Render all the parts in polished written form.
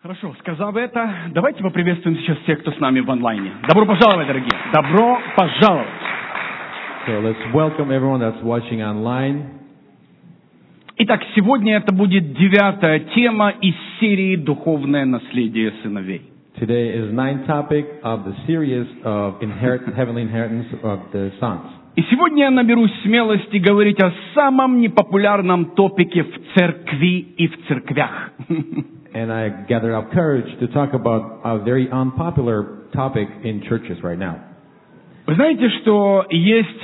Хорошо, сказав это, давайте поприветствуем сейчас всех, кто с нами в онлайне. Добро пожаловать, дорогие! Добро пожаловать! So let's welcome everyone that's watching online. Итак, сегодня это будет 9-я тема из серии «Духовное наследие сыновей». Today is 9th topic of the series of heavenly inheritance of the sons. И сегодня я наберусь смелости говорить о самом непопулярном топике в церкви и в церквях. And I gather up courage to talk about a very unpopular topic in churches right now. Вы знаете, что есть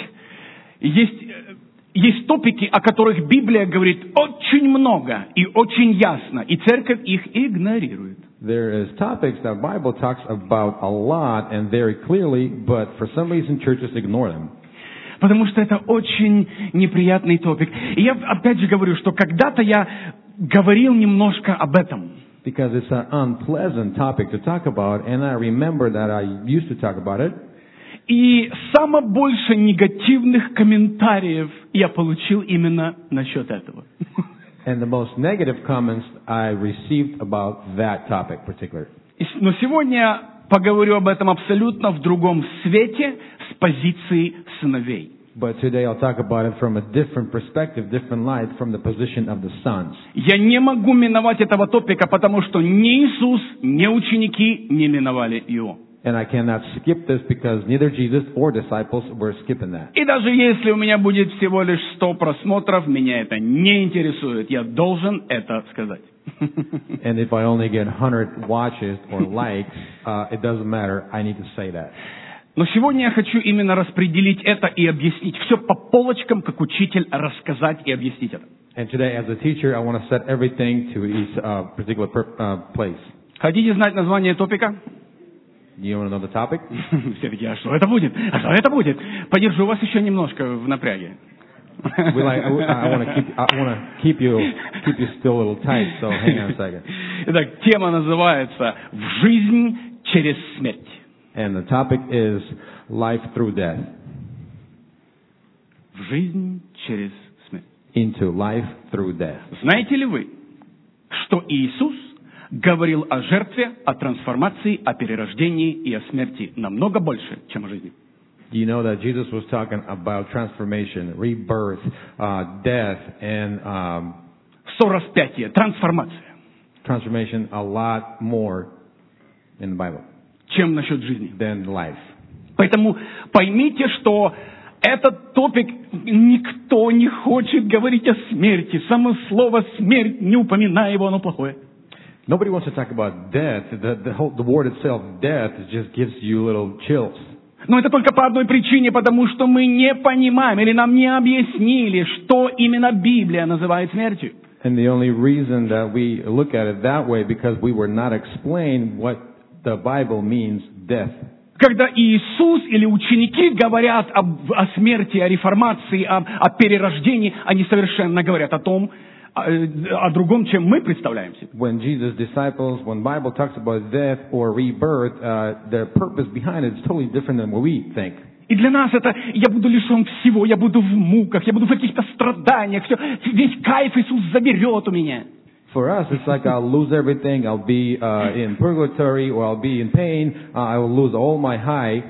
топики, о которых Библия говорит очень много и очень ясно, и церковь их игнорирует. There is topics that Bible talks about a lot and very clearly, but for some reason churches ignore them. Потому что это очень неприятный топик. И я опять же говорю, что когда-то я говорил немножко об этом. Because it's an unpleasant topic to talk about, and I remember that I used to talk about it. И самое больше негативных комментариев я получил именно насчет этого. And the most negative comments I received about that topic particularly. Но сегодня я поговорю об этом абсолютно в другом свете, с позиции сыновей. But today I'll talk about it from a different perspective, different light, from the position of the sons. Я не могу миновать этого топика, потому что ни Иисус, ни ученики не миновали его. And I cannot skip this because neither Jesus or disciples were skipping that. И даже если у меня будет всего лишь 100 просмотров, меня это не интересует. Я должен это сказать. And if I only get 100 watches or likes, it doesn't matter. I need to say that. Но сегодня я хочу именно распределить это и объяснить. Все по полочкам, как учитель, рассказать и объяснить это. And today, as a teacher, I want to set everything to its particular place. Хотите знать название топика? You want to know the topic? Все такие, а что это будет? А что это будет? Подержу вас еще немножко в напряге. I want to keep you still a little tight, so hang on a second. Итак, тема называется «В жизнь через смерть». And the topic is life through death. В жизнь через смерть. Into life through death. Знаете ли вы, что Иисус говорил о жертве, о трансформации, о перерождении и о смерти намного больше, чем о жизни? Do you know that Jesus was talking about transformation, rebirth, death, and Сораспятие, трансформация. Transformation a lot more in the Bible Чем насчет жизни. than life. Поэтому поймите, что этот топик никто не хочет говорить о смерти. Само слово «смерть», не упоминая его, оно плохое. Nobody wants to talk about death. The word itself, death, just gives you little chills. Но это только по одной причине, потому что мы не понимаем или нам не объяснили, что именно Библия называет смертью. And the only reason that we look at it that way, because we were not explained what the Bible means death. Когда Иисус или ученики говорят о смерти, о реформации, о перерождении, они совершенно говорят о другом, чем мы представляем себе. When Jesus' disciples, when Bible talks about death or rebirth, the purpose behind it is totally different than what we think. И для нас это, я буду лишен всего, я буду в муках, я буду в каких-то страданиях, весь кайф Иисус заберет у меня. For us, it's like I'll lose everything. I'll be in purgatory, or I'll be in pain. I will lose all my high,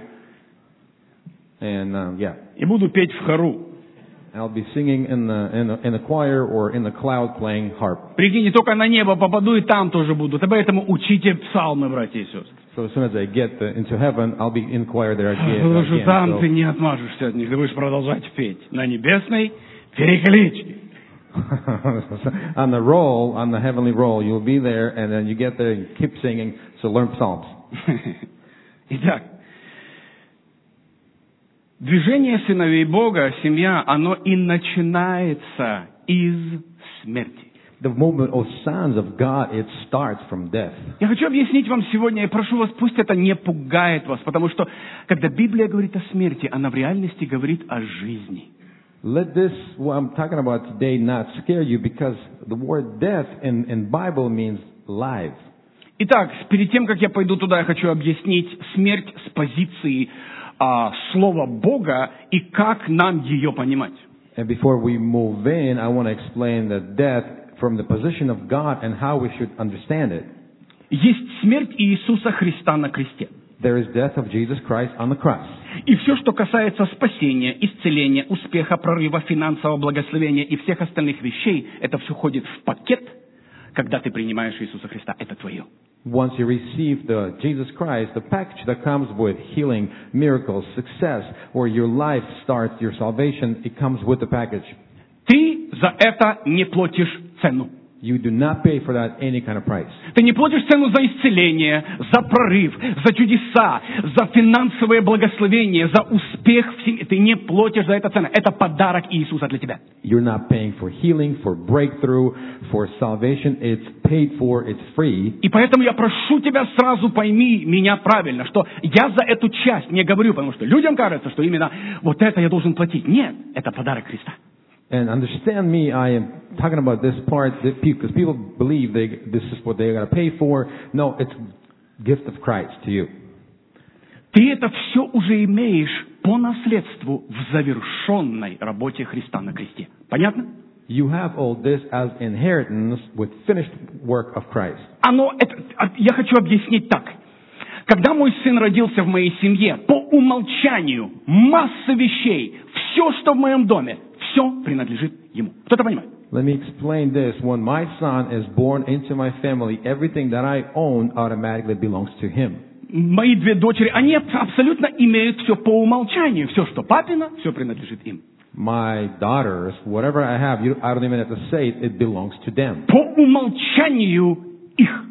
and yeah. И буду петь в хору. I'll be singing in the choir or in the cloud playing harp. Прикинь, не только на небо попаду, и там тоже буду. Поэтому учите псалмы, братья и сестры. So as soon as I get into heaven, I'll be in choir there again. Потому что там ты не отмажешься от них, ты будешь продолжать петь на небесной перекличке. On the heavenly roll, you'll be there, and then you get there and keep singing. So learn psalms. Итак, движение сыновей Бога, семья, оно и начинается из смерти. The movement of sons of God, it starts from death. Я хочу объяснить вам сегодня, и прошу вас, пусть это не пугает вас, потому что, когда Библия говорит о смерти, она в реальности говорит о жизни. Let this, what I'm talking about today, not scare you, because the word death in Bible means life. Итак, перед тем, как я пойду туда, я хочу объяснить смерть с позиции Слова Бога и как нам ее понимать. And before we move in, I want to explain the death from the position of God and how we should understand it. есть смерть Иисуса Христа на кресте. There is death of Jesus Christ on the cross. И все, что касается спасения, исцеления, успеха, прорыва, финансового благословения и всех остальных вещей, это все входит в пакет, когда ты принимаешь Иисуса Христа. Это твое. Once you receive the Jesus Christ, the package that comes with healing, miracles, success, or your life starts, your salvation, it comes with the package. Ты за это не платишь цену. You do not pay for that any kind of price. Ты не платишь цену за исцеление, за прорыв, за чудеса, за финансовое благословение, за успех в семье. Ты не платишь за это цену. Это подарок Иисуса для тебя. You're not paying for healing, for breakthrough, for salvation. It's paid for, it's free. И поэтому я прошу тебя сразу пойми меня правильно, что я за эту часть не говорю, потому что людям кажется, что именно вот это я должен платить. Нет, это подарок Христа. And understand me, I am talking about this part because people believe this is what they got to pay for. No, it's gift of Christ to you. Ты это все уже имеешь по наследству в завершенной работе Христа на кресте. Понятно? You have all this as inheritance with finished work of Christ. Я хочу объяснить так. Когда мой сын родился в моей семье, по умолчанию масса вещей, все, что в моем доме, все принадлежит ему. Кто-то понимает? Let me explain this. When my son is born into my family, everything that I own automatically belongs to him. Мои две дочери, они абсолютно имеют все по умолчанию. Все, что папина, все принадлежит им. My daughters, whatever I have, I don't even have to say it, it belongs to them. По умолчанию их.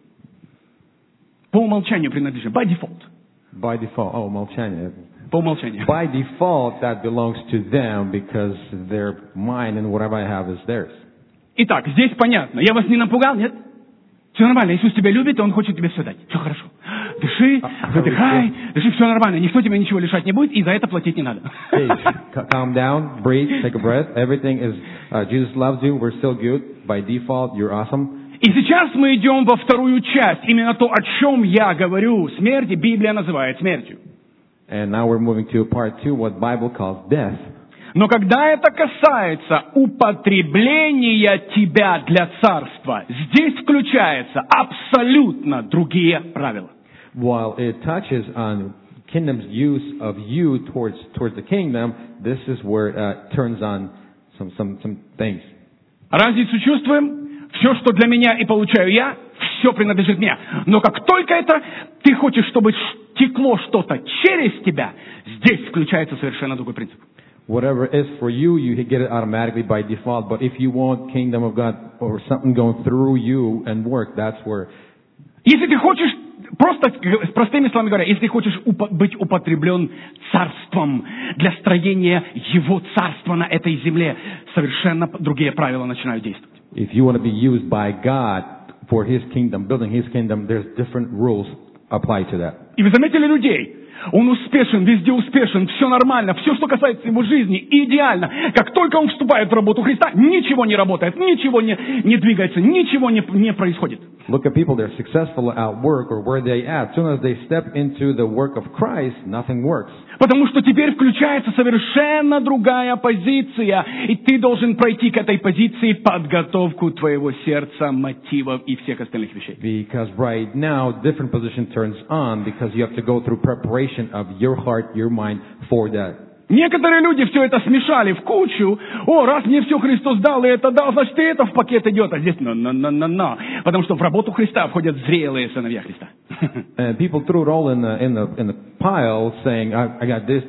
По умолчанию принадлежит. By default. By default. Oh, умолчание. По умолчанию. By default, that belongs to them because they're mine and whatever I have is theirs. Итак, здесь понятно. Я вас не напугал, нет? Все нормально. Иисус тебя любит, и Он хочет тебе все дать. Все хорошо. Дыши, выдыхай, дыши, все нормально. Никто тебя ничего лишать не будет, и за это платить не надо. Hey, calm down, breathe, take a breath. Everything is, Jesus loves you, we're still good. By default, you're awesome. И сейчас мы идем во вторую часть. Именно то, о чем я говорю. Смерти Библия называет смертью. And now we're moving to part 2, what Bible calls death. Но когда это касается употребления тебя для царства, здесь включаются абсолютно другие правила. While it touches on kingdom's use of you towards the kingdom, this is where it turns on some things. Разницу чувствуем? Все, что для меня и получаю я, все принадлежит мне. Но как только это ты хочешь, чтобы текло что-то через тебя, здесь включается совершенно другой принцип. Whatever is for you, you get it automatically by default. But if you want kingdom of God or something going through you and work, that's where... Если ты хочешь, просто простыми словами говоря, если ты хочешь быть употреблен царством для строения его царства на этой земле, совершенно другие правила начинают действовать. If you want to be used by God for His kingdom, building His kingdom, there's different rules apply to that. И вы заметили людей? Он успешен, везде успешен, все нормально, все, что касается его жизни, идеально. Как только он вступает в работу Христа, ничего не работает, ничего не двигается, ничего не происходит. Look at people, they're successful at work or where they at. As soon as they step into the work of Christ, nothing works. Потому что теперь включается совершенно другая позиция, и ты должен пройти к этой позиции подготовку твоего сердца, мотивов и всех остальных вещей. Because right now, different position turns on because you have to go through preparation of your heart, your mind for that. Некоторые люди все это смешали в кучу. О, раз мне все Христос дал, и это дал, значит, и это в пакет идет. А здесь но. Потому что в работу Христа входят зрелые сыновья Христа. And people threw it all in the pile, saying, I got this,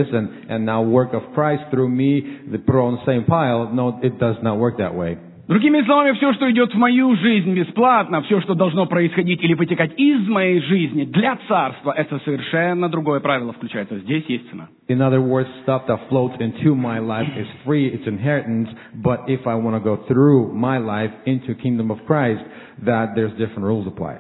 and now work of Christ through me, they put it on the same pile. No, it does not work that way. Другими словами, все, что идет в мою жизнь бесплатно, все, что должно происходить или вытекать из моей жизни для царства, это совершенно другое правило включается. Здесь есть цена. In other words, stuff that floats into my life is free, it's inheritance, but if I want to go through my life into kingdom of Christ, that there's different rules apply.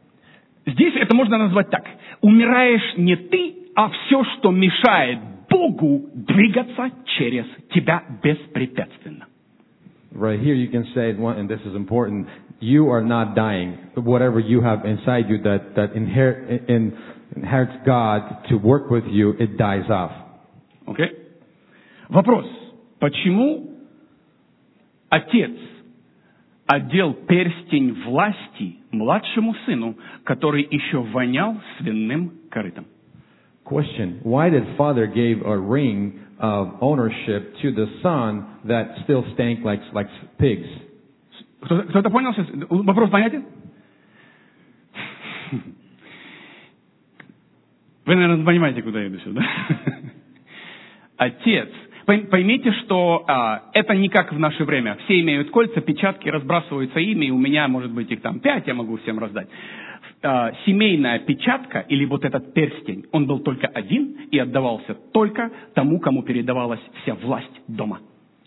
Здесь это можно назвать так. Умираешь не ты, а все, что мешает Богу двигаться через тебя беспрепятственно. Right here you can say, and this is important, you are not dying. Whatever you have inside you that inherits God to work with you, it dies off. Okay? Вопрос. Почему Отец одел перстень власти младшему сыну, который еще вонял свиным корытом? Question: Why did father give a ring of ownership to the son that still stank like pigs? Кто-то понял сейчас? Вопрос понятен? Вы, наверное, понимаете, куда я иду сюда. Отец. Поймите, что это не как в наше время. Все имеют кольца, печатки, разбрасываются ими, и у меня, может быть, их там 5, я могу всем раздать. Семейная печатка, или вот этот перстень, он был только один и отдавался только тому, кому передавалась вся власть дома.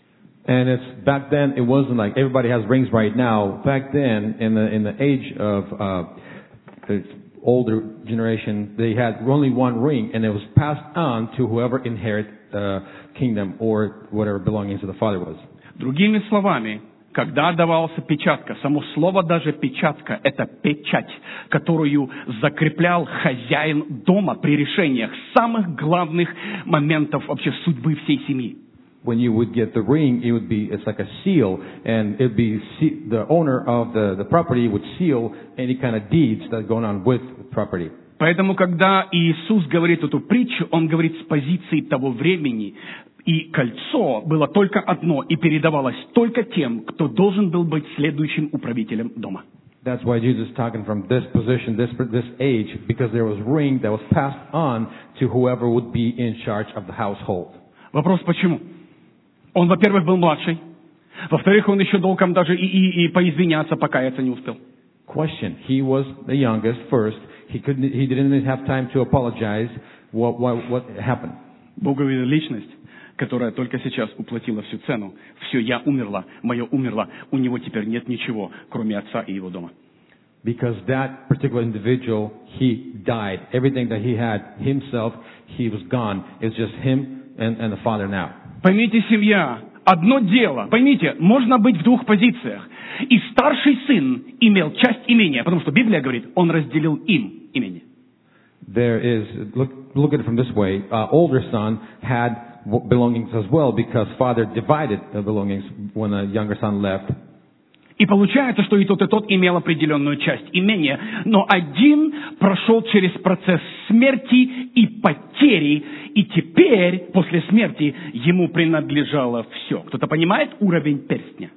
And it's back then. It wasn't like everybody has rings right now. Back then, in the age of the older generation, they had only one ring, and it was passed on to whoever inherit the kingdom or whatever belongings of the father was. Другими словами, когда давалась печатка, само слово даже печатка – это печать, которую закреплял хозяин дома при решениях самых главных моментов вообще судьбы всей семьи. When you would get the ring, it's like a seal, and it'd be the owner of the property would seal any kind of deeds that are going on with the property. Поэтому, когда Иисус говорит эту притчу, Он говорит с позиции того времени, и кольцо было только одно, и передавалось только тем, кто должен был быть следующим управителем дома. That's why Jesus is talking from this position, this age, because there was a ring that was passed on to whoever would be in charge of the household. Вопрос, почему? Он, во-первых, был младший. Во-вторых, он еще толком даже и поизвиняться, покаяться не успел. Question: He was the youngest first. He didn't have time to apologize. What happened? Бог видит личность, которая только сейчас уплатила всю цену. Все, я умерла, мое умерло. У него теперь нет ничего, кроме отца и его дома. Because that particular individual, he died. Everything that he had himself, he was gone. It's just him and the father now. Поймите, семья, одно дело. Поймите, можно быть в двух позициях. И старший сын имел часть имения, потому что Библия говорит, он разделил им имение. There is, look at it from this way. Older son had belongings as well because father divided the belongings when the younger son left. И получается, что и тот имел определенную часть имения, но один прошел через процесс смерти и потери, и теперь, после смерти, ему принадлежало все. Кто-то понимает уровень перстня?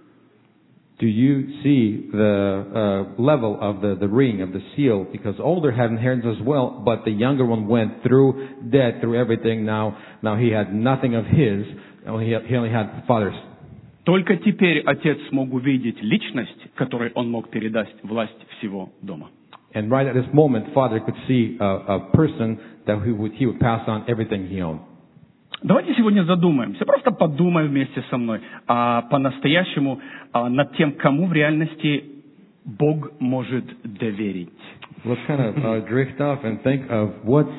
Do you see the level of the ring, of the seal? Because older had inheritance as well, but the younger one went through death, through everything. Now he had nothing of his. He only had father's. Только теперь отец смог увидеть личность, которой он мог передать власть всего дома. And right at this moment, father could see a person that he would pass on everything he owned. Давайте сегодня задумаемся, просто подумаем вместе со мной по-настоящему над тем, кому в реальности Бог может доверить. Let's kind of drift off and think of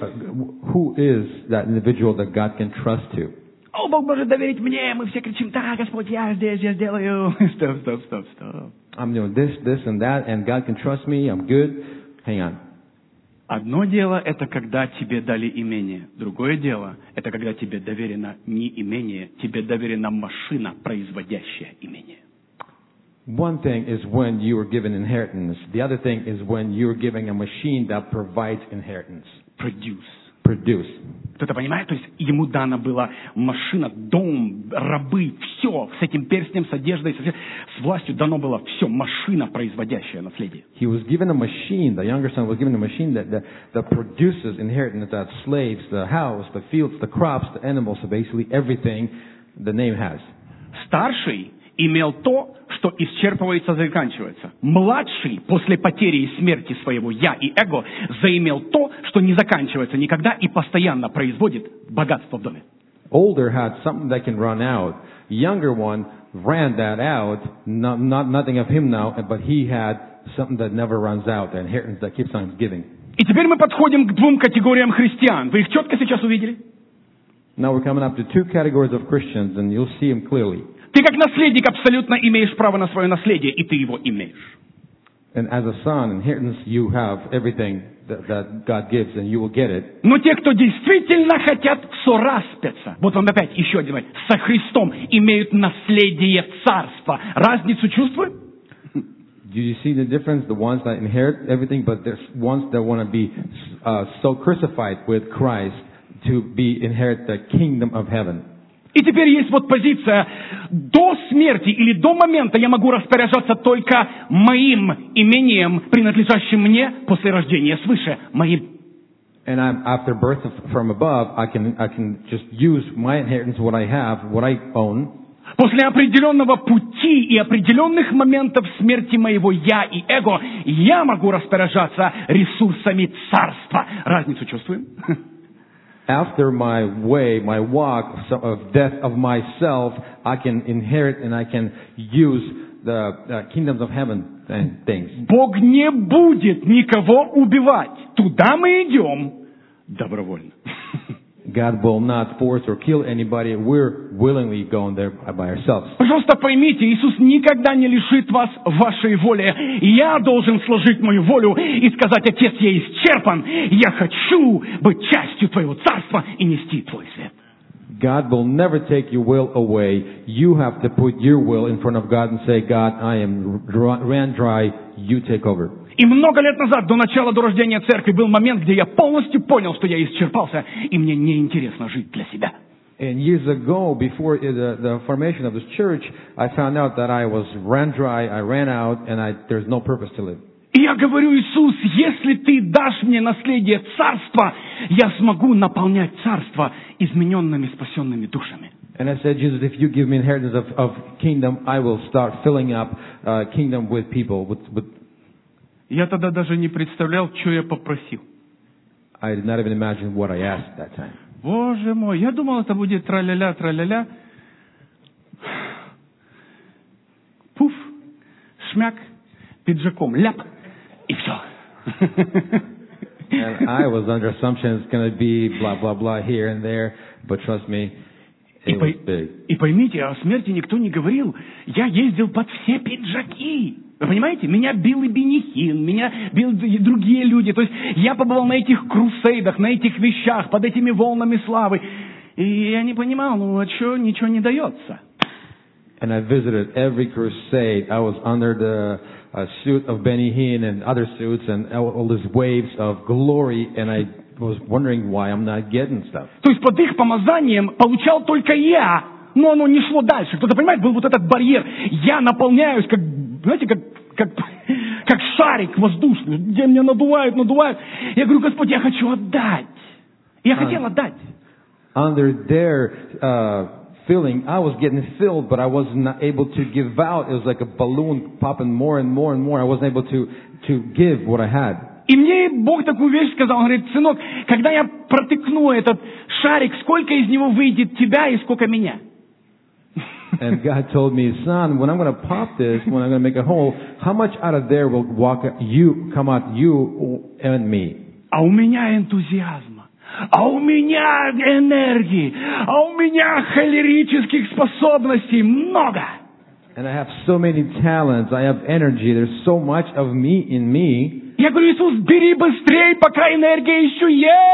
who is that individual that God can trust to. О, Бог может доверить мне, мы все кричим, да, Господь, я здесь, я сделаю. Стоп. I'm doing this and that, and God can trust me, I'm good. Hang on. Одно дело – это когда тебе дали имение. Другое дело – это когда тебе доверено не имение, тебе доверена машина, производящая имение. One thing is when you were given inheritance. The other thing is when you were given a machine that provides inheritance. Produce. Кто-то понимает? То есть ему дана была машина, дом, рабы, все. С этим перстнем, с одеждой, с властью дано было все. Машина, производящая наследие. He was given a machine, the younger son was given a machine that produces inheritance, that slaves, the house, the fields, the crops, the animals, so basically everything the name has. Старший имел то, что исчерпывается, заканчивается. Младший, после потери и смерти своего «я» и «эго», заимел то, что не заканчивается никогда и постоянно производит богатство в доме. Older had something that can run out. Younger one ran that out, nothing of him now, but he had something that never runs out, the inheritance that keeps on giving. И теперь мы подходим к двум категориям христиан. Вы их четко сейчас увидели? Now we're coming up to two categories of Christians, and you'll see them clearly. Ты как наследник абсолютно имеешь право на свое наследие, и ты его имеешь. And as a son, inheritance, you have everything that God gives, and you will get it. Но те, кто действительно хотят сораспяться, вот вам опять еще один момент, со Христом имеют наследие царства. Разницу чувствуют? Do you see the difference? The ones that inherit everything, but there's ones that want to be so crucified with Christ to inherit the kingdom of heaven. И теперь есть вот позиция: до смерти или до момента я могу распоряжаться только моим имением, принадлежащим мне после рождения свыше, моим. And after birth from above, I can just use my inheritance, what I have, what I own. После определенного пути и определенных моментов смерти моего «я» и «эго» я могу распоряжаться ресурсами царства. Разницу чувствуем? After my way, my walk of death of myself, I can inherit and I can use the kingdoms of heaven and things. Бог не будет никого убивать. Туда мы идем добровольно. God will not force or kill anybody. We're willingly going there by ourselves. Пожалуйста, поймите, Иисус никогда не лишит вас вашей воли. Я должен сложить мою волю и сказать: Отец, я исчерпан. Я хочу быть частью Твоего царства и нести Твой свет. God will never take your will away. You have to put your will in front of God and say, God, I am ran dry. You take over. И много лет назад, до рождения церкви, был момент, где я полностью понял, что я исчерпался, и мне неинтересно жить для себя. And years ago, before the formation of this church, I found out that I was ran dry, I ran out, and there's no purpose to live. И я говорю: Иисус, если Ты дашь мне наследие царства, я смогу наполнять царство измененными, спасенными душами. And I said, Jesus, if you give me inheritance of kingdom, I will start filling up kingdom with people, with Я тогда даже не представлял, что я попросил. I did not even imagine what I asked that time. Боже мой, я думал, это будет тра-ля-ля, тра-ля-ля. Пуф, шмяк, пиджаком, ляп, и все. And I was under assumption it's going to be blah, blah, blah here and there, but trust me, it was big. И поймите, о смерти никто не говорил. Я ездил под все пиджаки. Вы понимаете? Меня бил и Бенихин, меня били и другие люди. То есть я побывал на этих крусейдах, на этих вещах, под этими волнами славы. И я не понимал, а что ничего не дается? And I visited every crusade. I was under the suit of Benny Hinn and other suits and all these waves of glory, and I was wondering why I'm not getting stuff. То есть под их помазанием получал только я, но оно не шло дальше. Кто-то понимает, был вот этот барьер. Я наполняюсь, как, знаете, как шарик воздушный, где меня надувают. Я говорю: Господь, я хочу отдать. Я хотел отдать. Under their filling, I was getting filled, but I was not able to give out. It was like a balloon popping more and more and more. I wasn't able to give what I had. И мне Бог такую вещь сказал. Он говорит: сынок, когда я протыкну этот шарик, сколько из него выйдет тебя и сколько меня? And God told me, son, when I'm going to pop this, when I'm going to make a hole, how much out of there will come out you and me? А у меня энтузиазма, а у меня энергии, а у меня холерических способностей много. And I have so many talents, I have energy, there's so much of me in me. Я говорю: Иисус, бери быстрей, пока энергия еще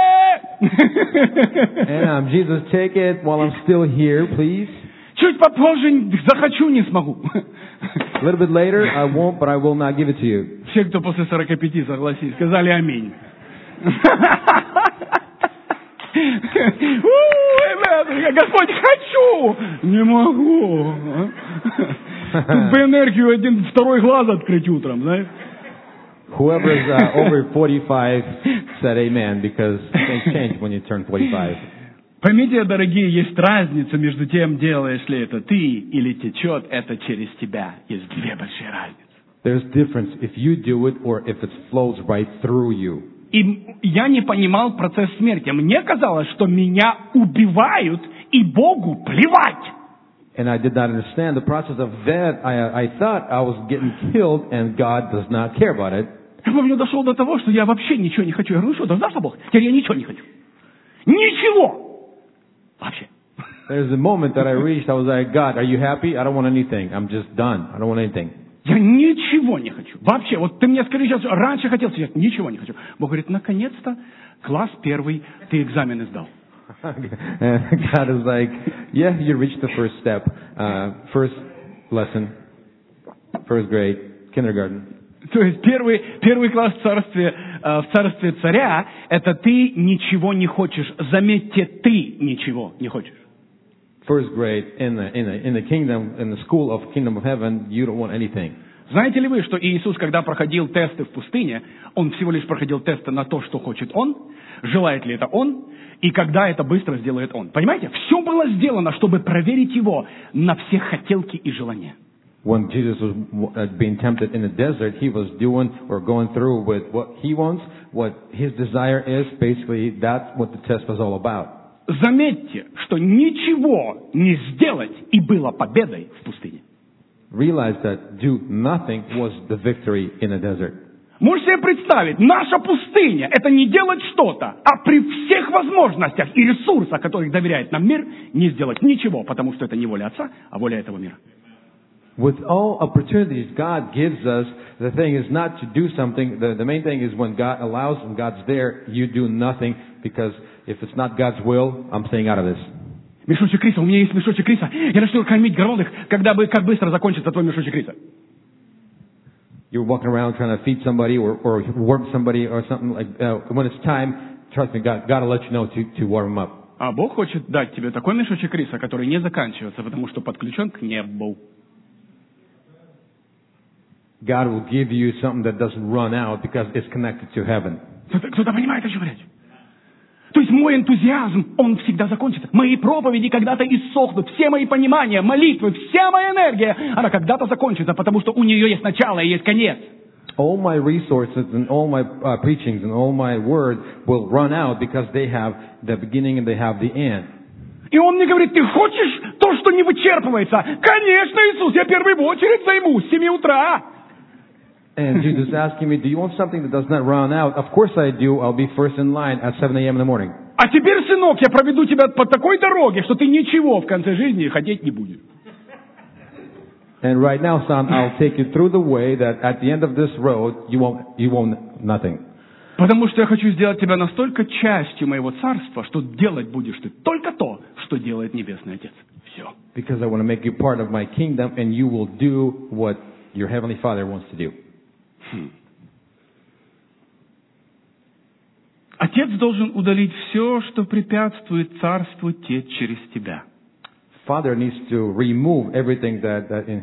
есть. And Jesus, take it while I'm still here, please. Чуть попозже захочу, не смогу. A little bit later, I won't, but I will not give it to you. Все, кто после 45 согласились, сказали аминь. Господь, хочу! Не могу. Тут бы энергию один, второй глаз открыть утром, знаешь? Whoever is over 45 said amen, because things change when you turn 45. Поймите, дорогие, есть разница между тем, делаешь ли это ты или течет это через тебя. Есть две большие разницы. There's difference if you do it or if it flows right through you. И я не понимал процесс смерти. Мне казалось, что меня убивают, и Богу плевать. And I did not understand the process of that. I thought I was getting killed and God does not care about it. Я помню, дошел до того, что я вообще ничего не хочу. Я говорю: что, да знаешь, Бог? Теперь я ничего не хочу. Ничего! Вообще. There's a moment that I reached, I was like, God, are you happy? I don't want anything. I'm just done. I don't want anything. Я ничего не хочу. Вообще, вот ты мне скажи сейчас, раньше хотел сейчас, ничего не хочу. Бог говорит: наконец-то, класс первый, ты экзамены сдал. God is like, yeah, you reached the first step, first lesson, first grade. kindergarten. То есть первый класс в царстве царя – это ты ничего не хочешь. Заметьте, ты ничего не хочешь. First grade in the kingdom, in the school of kingdom of heaven, you don't want anything. Знаете ли вы, что Иисус, когда проходил тесты в пустыне, Он всего лишь проходил тесты на то, что хочет Он, желает ли это Он, и когда это быстро сделает Он. Понимаете? Все было сделано, чтобы проверить Его на все хотелки и желания. When Jesus was being tempted in the desert, he was doing or going through with what he wants, what his desire is. Basically, that's what the test was all about. Заметьте, что ничего не сделать и было победой в пустыне. Realize that do nothing was the victory in the desert. Можете себе представить, наша пустыня – это не делать что-то, а при всех возможностях и ресурсах, которых доверяет нам мир, не сделать ничего, потому что это не воля Отца, а воля этого мира. With all opportunities God gives us, the thing is not to do something. The main thing is when God allows and God's there, you do nothing, because if it's not God's will, I'm staying out of this. Мешочек риса, у меня есть мешочек риса. Я начну кормить голодных, как быстро закончится твой мешочек риса. You're walking around trying to feed somebody or warm somebody or something like when it's time, trust me, God will let you know to warm them up. А Бог хочет дать тебе такой мешочек риса, который не заканчивается, потому что подключен к небу. God will give you something that doesn't run out because it's connected to heaven. Кто-то понимает, о чем речь? То есть мой энтузиазм, он всегда закончится. Мои проповеди когда-то иссохнут. Все мои понимания, молитвы, вся моя энергия, она когда-то закончится, потому что у нее есть начало и есть конец. All my resources and all my preachings and all my word will run out because they have the beginning and they have the end. И он мне говорит, ты хочешь то, что не вычерпывается? Конечно, Иисус, я первый в очередь займусь с 7 утра. And Jesus is asking me, do you want something that does not run out? Of course I do. I'll be first in line at 7 a.m. in the morning. А теперь, сынок, я проведу тебя по такой дороге, что ты ничего в конце жизни хотеть не будешь. And right now, son, I'll take you through the way that at the end of this road, you won't nothing. Потому что я хочу сделать тебя настолько частью моего царства, что делать будешь ты только то, что делает Небесный Отец. Все. Because I want to make you part of my kingdom, and you will do what your heavenly Father wants to do. Отец должен удалить все, что препятствует царству течь через тебя. Father needs to remove everything that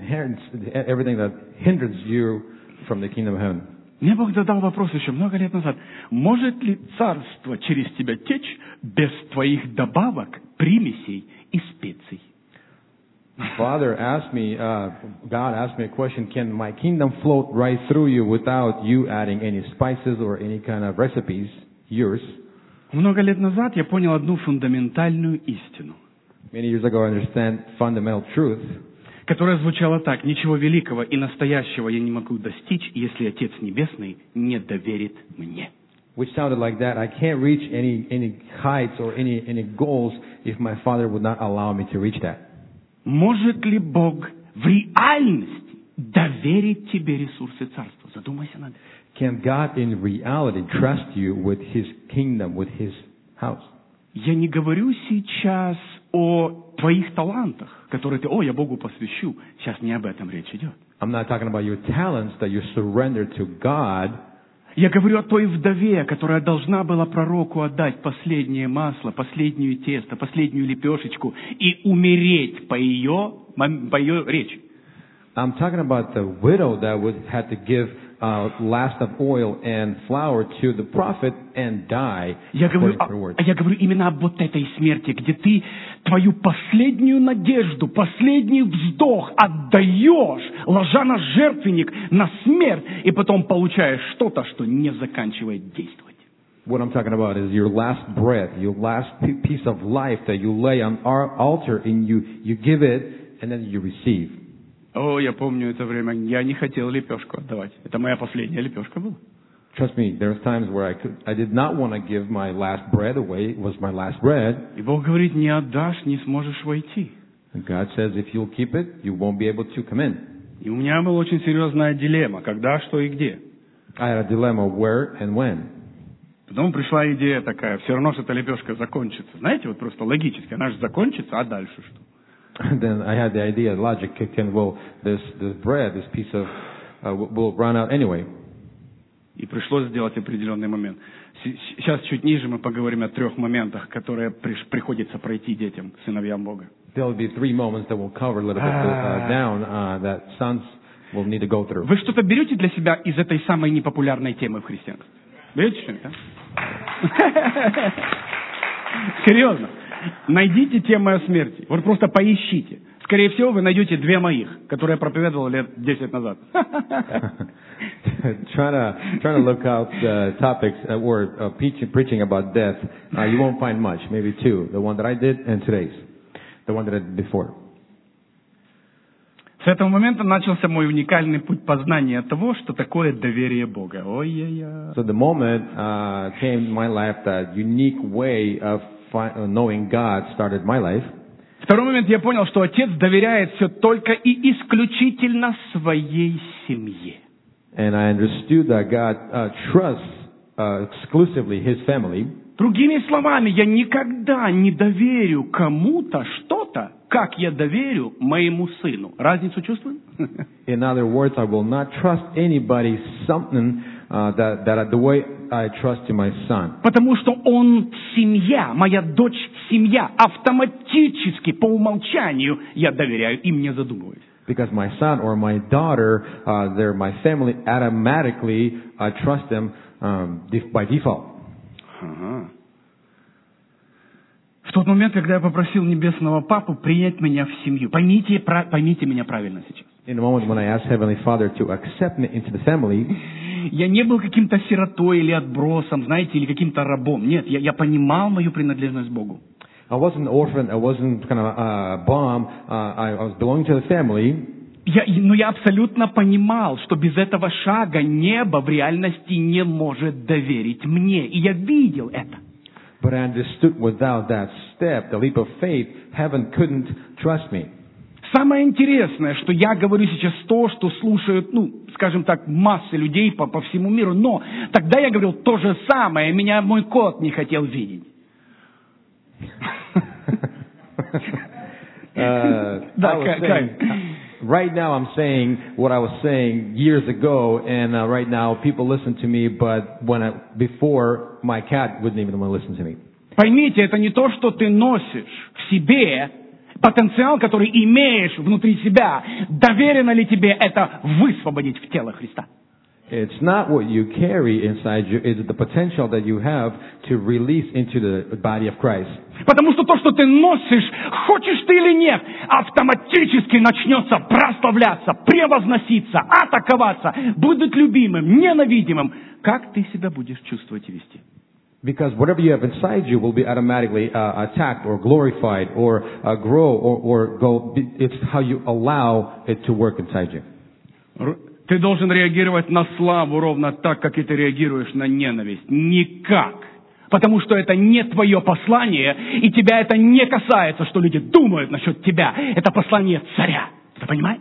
hinders you from the kingdom of heaven. Мне Бог задал вопрос еще много лет назад. Может ли царство через тебя течь без твоих добавок, примесей и специй? Father asked me, God asked me a question, can my kingdom float right through you without you adding any spices or any kind of recipes, yours? Много лет назад я понял одну фундаментальную истину. Many years ago I understand fundamental truth. Которая звучала так: ничего великого и настоящего я не могу достичь, если Отец Небесный не доверит мне. Which sounded like that. I can't reach any heights or any goals if my Father would not allow me to reach that. Может ли Бог в реальности доверить тебе ресурсы царства? Задумайся над этим. Can God in reality trust you with His kingdom, with His house? Я не говорю сейчас о твоих талантах, которые ты, я Богу посвящу. Сейчас не об этом речь идет. I'm not talking about your talents that you surrender to God. Я говорю о той вдове, которая должна была пророку отдать последнее масло, последнюю тесто, последнюю лепешечку и умереть по ее речи. I'm talking about the widow that had to give last of oil and flour to the prophet and die. Я говорю именно об вот этой смерти, где ты твою последнюю надежду, последний вздох отдаешь, ложа на жертвенник, на смерть, и потом получаешь что-то, что не заканчивает действовать. What I'm talking about is your last breath, your last piece of life that you lay on our altar and you give it and then you receive. Я помню это время. Я не хотел лепешку отдавать. Это моя последняя лепешка была. Trust me, there was times where I did not want to give my last bread away. It was my last bread. И Бог говорит, не отдашь, не сможешь войти. And God says, if you'll keep it, you won't be able to come in. И у меня была очень серьезная дилемма, когда, что и где. I had a dilemma where and when. Потом пришла идея такая, все равно, что эта лепешка закончится. Знаете, вот просто логически, она же закончится, а дальше что? And then I had the idea, logic kicked in. Well, this bread, this piece of will run out anyway. И пришлось сделать определенный момент. Сейчас чуть ниже мы поговорим о 3 моментах, которые приходится пройти детям, сыновьям Бога. There'll be 3 moments that we'll cover a little bit down that sons will need to go through. Вы что-то берете для себя из этой самой непопулярной темы в христианстве? Берете что-нибудь, а? Серьезно. Найдите темы о смерти. Вот просто поищите. Скорее всего, вы найдете 2 моих, которые я проповедовал лет 10 назад. Trying to look out topics or preaching about death. You won't find much. Maybe 2. The one that I did and today's. The one that I did before. С этого момента начался мой уникальный путь познания того, что такое доверие Бога. Ой-я-я. So the moment came in my life, that unique way of knowing God started my life. Второй момент, я понял, что отец доверяет все только и исключительно своей семье. And I understood that God trusts exclusively His family. Другими словами, я никогда не доверю кому-то что-то, как я доверю моему сыну. Разницу чувствуем? In other words, I will not trust anybody something that the way I trust to my son. Потому что он семья, моя дочь семья. Автоматически, по умолчанию, я доверяю им, не задумываясь. Because my son or my daughter, they're my family, automatically I trust them by default. Ага. В тот момент, когда я попросил Небесного Папу принять меня в семью, поймите меня правильно сейчас. In the moment when I asked Heavenly Father to accept me into the family, я не был каким-то сиротой или отбросом, знаете, или каким-то рабом. Нет, я понимал мою принадлежность Богу. I wasn't an orphan, I wasn't kind of a bomb, I was belonging to the family. Но я абсолютно понимал, что без этого шага небо в реальности не может доверить мне. И я видел это. But I understood without that step, the leap of faith, heaven couldn't trust me. Самое интересное, что я говорю сейчас то, что слушают, скажем так, массы людей по всему миру. Но тогда я говорил то же самое. Меня мой кот не хотел видеть. Right now I'm saying what I was saying years ago, and right now people listen to me, but before my cat wouldn't even want to listen to me. Поймите, это не то, что ты носишь в себе, потенциал, который имеешь внутри себя. Доверено ли тебе это высвободить в тело Христа? It's not what you carry inside you, it's the potential that you have to release into the body of Christ. Потому что то, что ты носишь, хочешь ты или нет, автоматически начнется прославляться, превозноситься, атаковаться, будет любимым, ненавидимым. Как ты себя будешь чувствовать и вести? Because whatever you have inside you will be automatically attacked or glorified or grow or go. It's how you allow it to work inside you. Ты должен реагировать на славу ровно так, как и ты реагируешь на ненависть. Никак. Потому что это не твое послание, и тебя это не касается, что люди думают насчет тебя. Это послание царя. Ты понимаешь?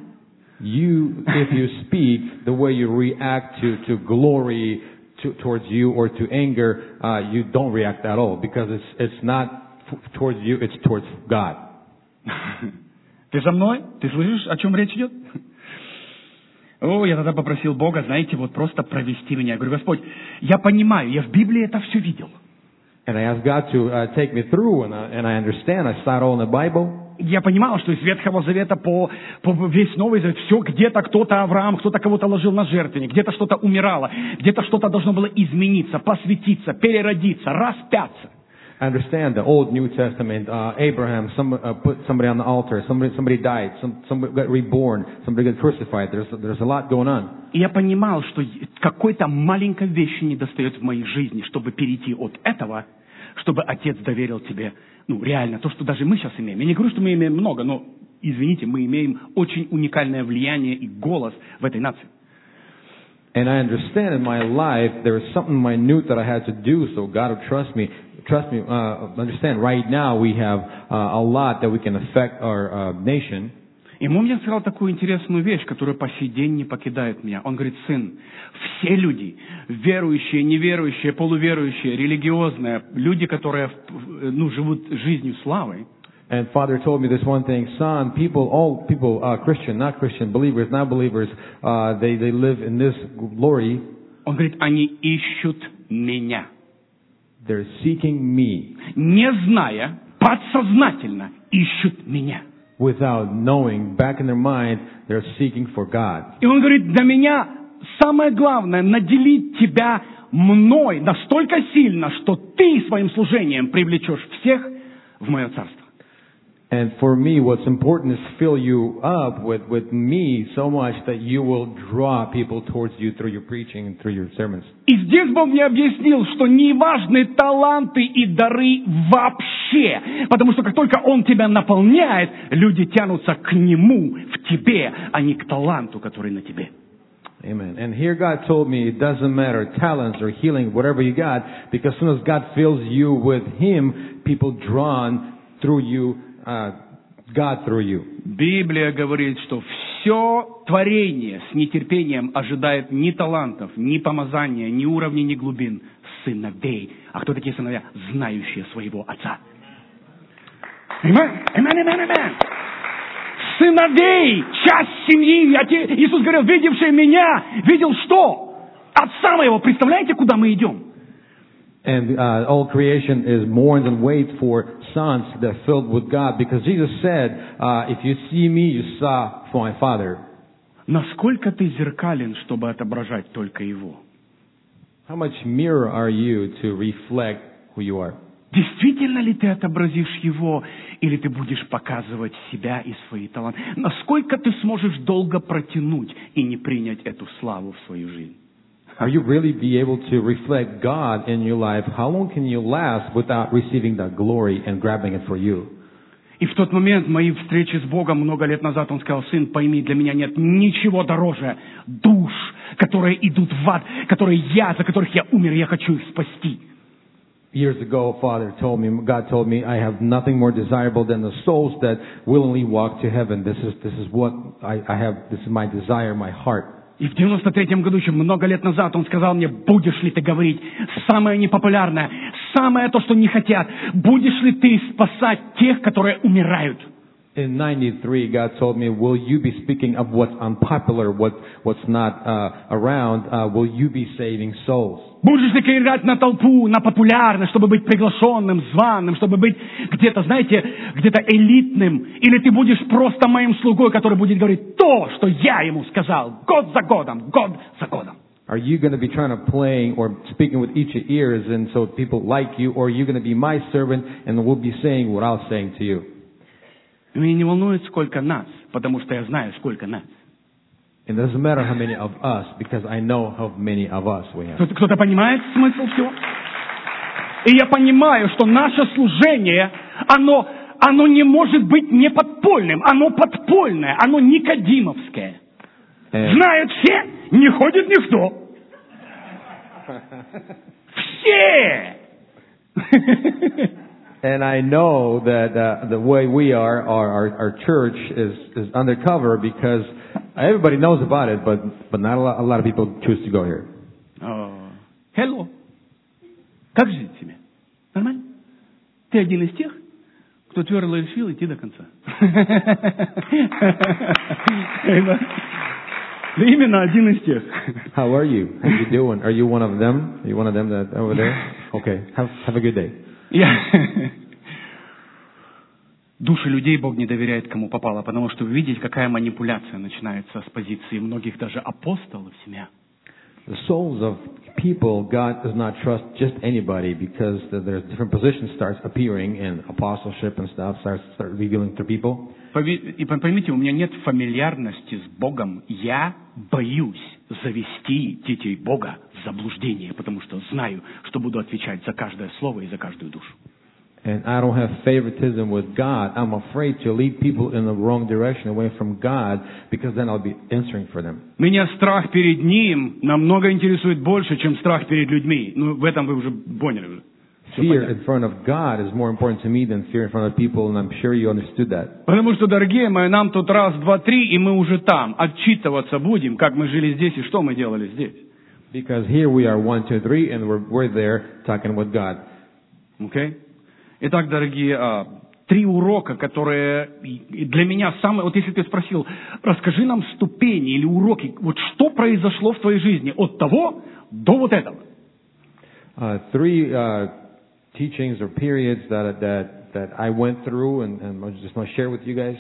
If you speak, the way you react to glory towards you or to anger, you don't react at all because it's not towards you, it's towards God. Ты со мной? Ты слышишь, о чем речь идет? Я тогда попросил Бога, знаете, вот просто провести меня. Я говорю, Господь, я понимаю, я в Библии это все видел. And I asked God to take me through, and I understand. I saw it all in the Bible. Я понимал, что из Ветхого Завета по весь Новый Завет все где-то кто-то Авраам, кто-то кого-то ложил на жертвенник, где-то что-то умирало, где-то что-то должно было измениться, посвятиться, переродиться, распяться. I understand the Old New Testament. Abraham, put somebody on the altar. Somebody died. Somebody got reborn. Somebody got crucified. There's a lot going on. И я понимал, что какой-то маленькой вещи недостает в моей жизни, чтобы перейти от этого, чтобы Отец доверил тебе, реально, то, что даже мы сейчас имеем. Я не говорю, что мы имеем много, но, извините, мы имеем очень уникальное влияние и голос в этой нации. And I understand in my life there is something minute that I had to do, so God will trust me. Understand, right now we have a lot that we can affect our nation. И он мне сказал такую интересную вещь, которая по сей день не покидает меня. Он говорит, сын, все люди, верующие, неверующие, полуверующие, религиозные, люди, которые живут жизнью славы. And Father told me this one thing, son, all people, Christian, not Christian, believers, not believers, they live in this glory. Он говорит, они ищут меня. They're seeking me. Не зная, подсознательно ищут меня. Without knowing, back in their mind, they're seeking for God. И он говорит, для меня самое главное наделить тебя мной настолько сильно, что ты своим служением привлечешь всех в мое царство. And for me, what's important is fill you up with me so much that you will draw people towards you through your preaching and through your sermons. И здесь Бог мне объяснил, что не важны таланты и дары вообще, потому что как только Он тебя наполняет, люди тянутся к Нему, в тебе, а не к таланту, который на тебе. Amen. And here God told me it doesn't matter talents or healing, whatever you got, because as soon as God fills you with Him, people drawn through you, God through you. Библия говорит, что все творение с нетерпением ожидает ни талантов, ни помазания, ни уровней, ни глубин, сыновей. А кто такие сыновья? Знающие своего Отца. Amen. Сыновей, часть семьи. Иисус говорил, видевший меня, видел что? Отца моего. Представляете, куда мы идем? And all creation is mourns and waits for sons that are filled with God, because Jesus said, if you see me, you saw my Father. Насколько ты зеркален, чтобы отображать только Его? How much mirror are you to reflect who you are? Действительно ли ты отобразишь Его, или ты будешь показывать себя и свои таланты? Насколько ты сможешь долго протянуть и не принять эту славу в свою жизнь? Are you really be able to reflect God in your life? How long can you last without receiving that glory and grabbing it for you? И в тот момент моей встречи с Богом много лет назад Он сказал, сын, пойми, для меня нет ничего дороже душ, которые идут в ад, за которых я умер, я хочу их спасти. Years ago, God told me, I have nothing more desirable than the souls that willingly walk to heaven. This is what I have. This is my desire, my heart. И в 93-м году, еще много лет назад, Он сказал мне, будешь ли ты говорить самое непопулярное, самое то, что не хотят, будешь ли ты спасать тех, которые умирают? In 93, God told me, will you be speaking of what's unpopular, what's not around? Will you be saving souls? Будешь ли ты играть на толпу, на популярность, чтобы быть приглашенным, званым, чтобы быть где-то, знаете, где-то элитным? Или ты будешь просто моим слугой, который будет говорить то, что я ему сказал, год за годом, год за годом? Are you going to be trying to playing or speaking with each ears and so people like you, or are you going to be my servant and will be saying what I was saying to you? Меня не волнует, сколько нас, потому что я знаю, сколько нас. It doesn't matter how many of us, because I know how many of us we have. Кто-то понимает смысл всего? И я понимаю, что наше служение, оно не может быть не подпольным, оно подпольное, оно никодимовское. Знают все, не ходит никто. Все! And I know that the way we are, our church is undercover because everybody knows about it, but not a lot of people choose to go here. Hello. Как жить себе? Нормально? Ты один из тех, кто твердо решил идти до конца. Именно один из тех. How are you? How you doing? Are you one of them? Are you one of them that over there? Okay. Have a good day. Души людей Бог не доверяет, кому попало, потому что вы видите, какая манипуляция начинается с позиции многих даже апостолов семья. The souls of people, God does not trust just anybody because there's different positions starts appearing in apostleship and stuff start revealing to people. И поймите, у меня нет фамильярности с Богом. Я боюсь завести детей Бога в заблуждение, потому что знаю, что буду отвечать за каждое слово и за каждую душу. And I don't have favoritism with God. I'm afraid to lead people in the wrong direction away from God because then I'll be answering for them. Меня страх перед Ним намного интересует больше, чем страх перед людьми. Ну, в этом вы уже поняли. Fear in front of God is more important to me than fear in front of people, and I'm sure you understood that. Потому что, дорогие мои, нам тут раз, два, три, и мы уже там. Отчитываться будем, как мы жили здесь и что мы делали здесь. Because here we are 1, 2, 3, and we're there talking with God. Okay? Итак, дорогие, 3 урока, которые для меня самые... Вот если ты спросил, расскажи нам ступени или уроки, вот что произошло в твоей жизни от того до вот этого. 3 teachings or periods that I went through and I just want to share with you guys.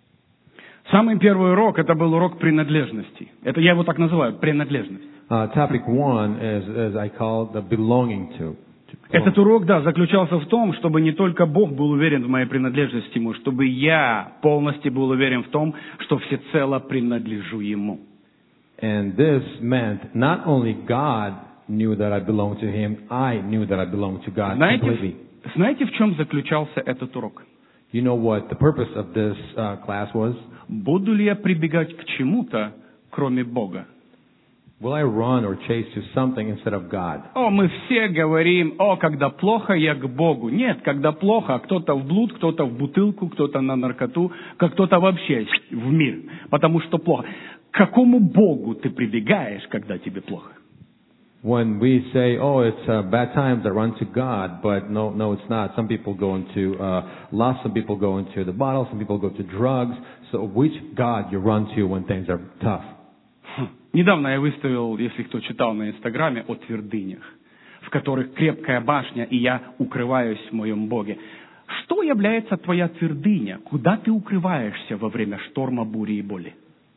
Самый первый урок, это был урок принадлежности. Это я его так называю, принадлежность. Topic 1 is, as I call it, the belonging to. Этот урок, да, заключался в том, чтобы не только Бог был уверен в моей принадлежности Ему, чтобы я полностью был уверен в том, что всецело принадлежу Ему. And this meant not only God knew that I belonged to Him, I knew that I belonged to God completely. Знаете, в чем заключался этот урок? You know what the purpose of this class was? Буду ли я прибегать к чему-то, кроме Бога? Will I run or chase to something instead of God? Мы все говорим, когда плохо, я к Богу. Нет, когда плохо, кто-то в блуд, кто-то в бутылку, кто-то на наркоту, кто-то вообще в мир, потому что плохо. К какому Богу ты прибегаешь, когда тебе плохо? When we say, it's bad times, I run to God, but no, it's not. Some people go into lust, some people go into the bottle, some people go to drugs. So which God you run to when things are tough? Недавно я выставил, если кто читал на Инстаграме, о твердынях, в которых крепкая башня, и я укрываюсь в моем Боге. Что является твоя твердыня? Куда ты укрываешься во время шторма, бури и боли?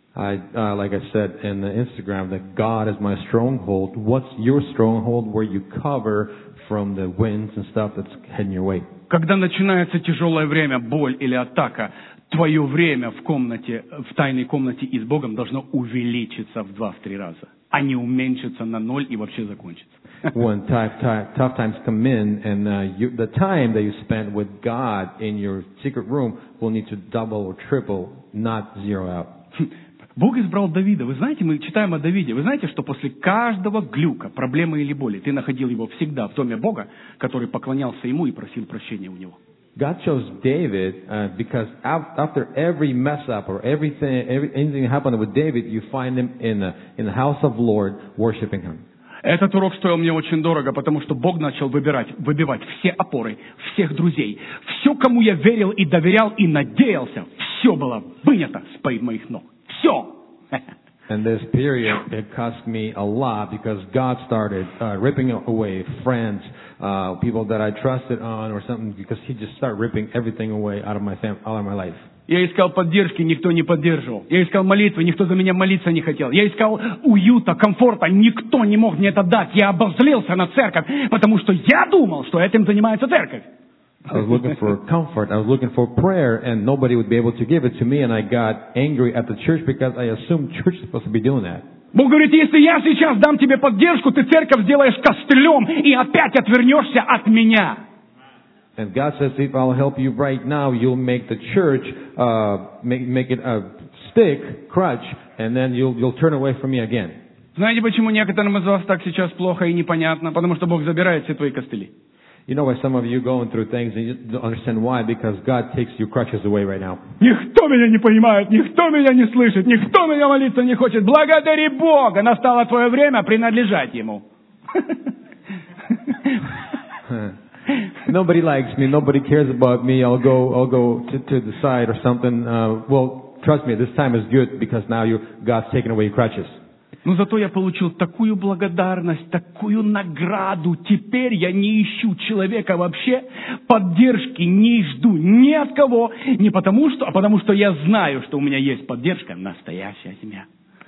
Like I said in the Instagram, that God is my stronghold. What's your stronghold where you cover from the winds and stuff that's heading your way? Когда начинается тяжелое время, боль или атака, твое время в комнате, в тайной комнате и с Богом должно увеличиться в 2-3 раза, а не уменьшиться на 0 и вообще закончиться. When tough times come in, and the time that you spend with God in your secret room will need to double or triple, not zero out. Бог избрал Давида. Вы знаете, мы читаем о Давиде. Вы знаете, что после каждого глюка, проблемы или боли, ты находил его всегда в доме Бога, который поклонялся ему и просил прощения у него. God chose David because after every mess up or anything that happened with David, you find him in the house of the Lord worshiping Him. Этот урок стоил мне очень дорого, потому что Бог начал выбивать все опоры, всех друзей. Все, кому я верил и доверял и надеялся, все было вынято с моих ног. Все. And this period, it cost me a lot because God started ripping away friends, people that I trusted on or something, because He just started ripping everything away out of my life. Я искал поддержки, никто не поддерживал. Я искал молитвы, никто за меня молиться не хотел. Я искал уюта, комфорта, никто не мог мне это дать. Я обозлился на церковь, потому что я думал, что этим занимается церковь. I was looking for comfort. I was looking for prayer, and nobody would be able to give it to me. And I got angry at the church because I assumed church is supposed to be doing that. Бог говорит, если я сейчас дам тебе поддержку, ты церковь сделаешь костылем и опять отвернешься от меня. And God says, if I'll help you right now, you'll make the church make it a stick, crutch, and then you'll turn away from me again. Знаете, почему некоторым из вас так сейчас плохо и непонятно? Потому что Бог забирает все твои костыли. You know why some of you going through things and you don't understand why? Because God takes your crutches away right now. Никто меня не понимает, никто меня не слышит, никто меня молиться не хочет. Благодари Бога, настало твое время принадлежать Ему. Nobody likes me, nobody cares about me. I'll go to the side or something. Well, trust me, this time is good because now God's taken away your crutches. Но зато я получил такую благодарность, такую награду. Теперь я не ищу человека вообще, поддержки не жду ни от кого, не потому что, а потому что я знаю, что у меня есть поддержка, настоящая семья.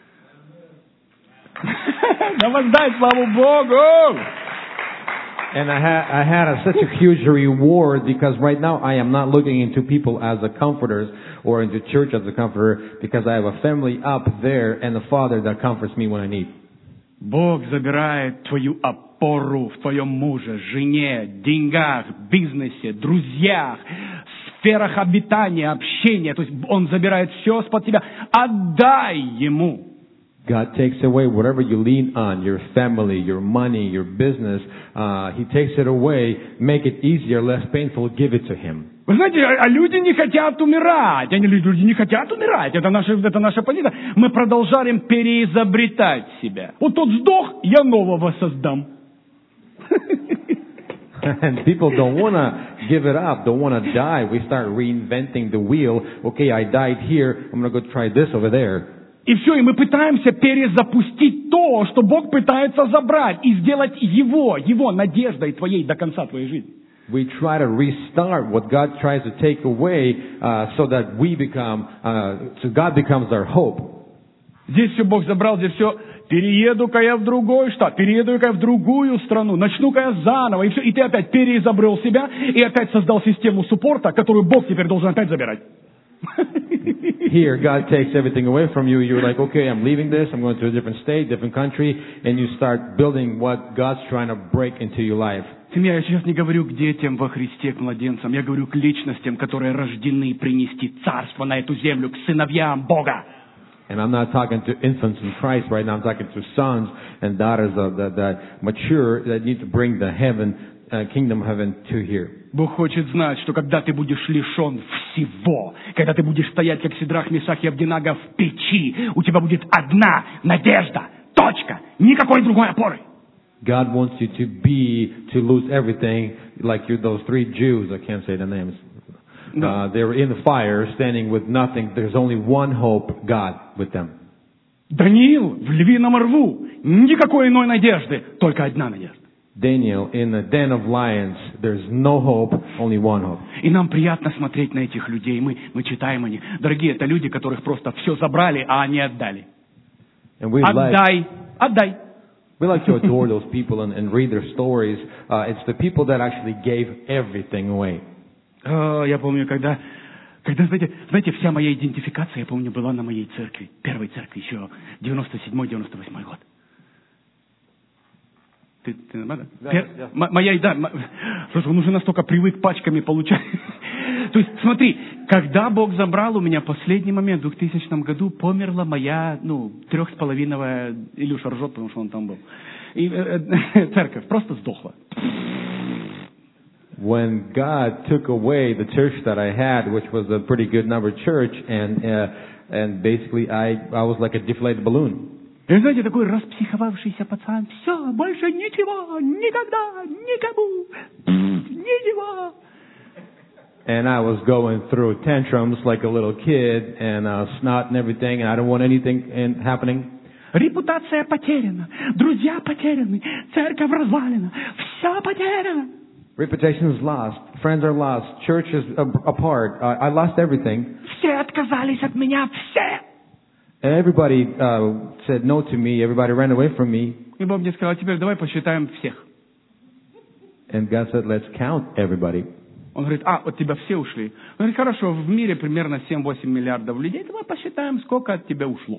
Да воздай славу Богу! And I had such a huge reward because right now I am not looking into people as a comforters or into church as a comforter because I have a family up there and a Father that comforts me when I need. Бог забирает твою опору в твоем муже, жене, деньгах, бизнесе, друзьях, сферах обитания, общения. То есть Он забирает все из-под тебя. Отдай Ему. God takes away whatever you lean on, your family, your money, your business. He takes it away, make it easier, less painful, give it to Him. Вы знаете, люди не хотят умирать. Люди не хотят умирать. Это наша позиция. Мы продолжаем переизобретать себя. Вот тот сдох, я нового создам. And people don't want to give it up, don't want to die. We start reinventing the wheel. Okay, I died here. I'm going to go try this over there. И все, и мы пытаемся перезапустить то, что Бог пытается забрать, и сделать Его надеждой твоей до конца твоей жизни. We try to restart what God tries to take away, so that we become, so God becomes our hope. Здесь все Бог забрал, здесь все. Перееду-ка я в другой штат, перееду-ка я в другую страну, начну-ка я заново, и все. И ты опять переизобрел себя, и опять создал систему суппорта, которую Бог теперь должен опять забирать. Here, God takes everything away from you. You're like, okay, I'm leaving this. I'm going to a different state, different country. And you start building what God's trying to break into your life. Семья, я сейчас не говорю к детям во Христе, к младенцам. Я говорю к личностям, которые рождены принести царство на эту землю, к сыновьям Бога. And I'm not talking to infants in Christ right now. I'm talking to sons and daughters that mature, that need to bring the kingdom of heaven to here. Бог хочет знать, что когда ты будешь лишен всего, когда ты будешь стоять, как Сидрах, Месах и Авденаго в печи, у тебя будет одна надежда, точка, никакой другой опоры. God wants you to lose everything, like those 3 Jews. I can't say the names. They were in the fire, standing with nothing. There's only one hope, God, with them. Даниил в львином рву, никакой иной надежды, только одна надежда. Daniel in the den of lions, there's no hope, only one hope. И нам приятно смотреть на этих людей. Мы читаем о них. Дорогие, это люди, которых просто все забрали, а они отдали. Отдай. We like to adore those people and read their stories. It's the people that actually gave everything away. Я помню, когда знаете, вся моя идентификация, я помню, была на моей церкви, первой церкви, еще 97-98 год. Ты нормально? Слушай, он уже настолько привык пачками получать. То есть, смотри, когда Бог забрал у меня последний момент, в 2000 году, померла моя, 3,5, Илюша ржет, потому что он там был. И церковь просто сдохла. When God took away the church that I had, which was a pretty good number church, and basically I was like a deflated balloon. И знаете, такой распсиховавшийся пацан, все, больше ничего, никогда, никому, ничего. And I was going through tantrums like a little kid, and snot and everything, and I don't want anything happening. Репутация потеряна, друзья потеряны, церковь развалена, все потеряно. Reputation is lost, friends are lost, church is apart, I lost everything. Все отказались от меня, все. And everybody said no to me. Everybody ran away from me. И Бог мне сказал, теперь давай посчитаем всех. And God said, let's count everybody. Он говорит, от тебя все ушли. Он говорит, хорошо, в мире примерно 7-8 миллиардов людей. Давай посчитаем, сколько от тебя ушло.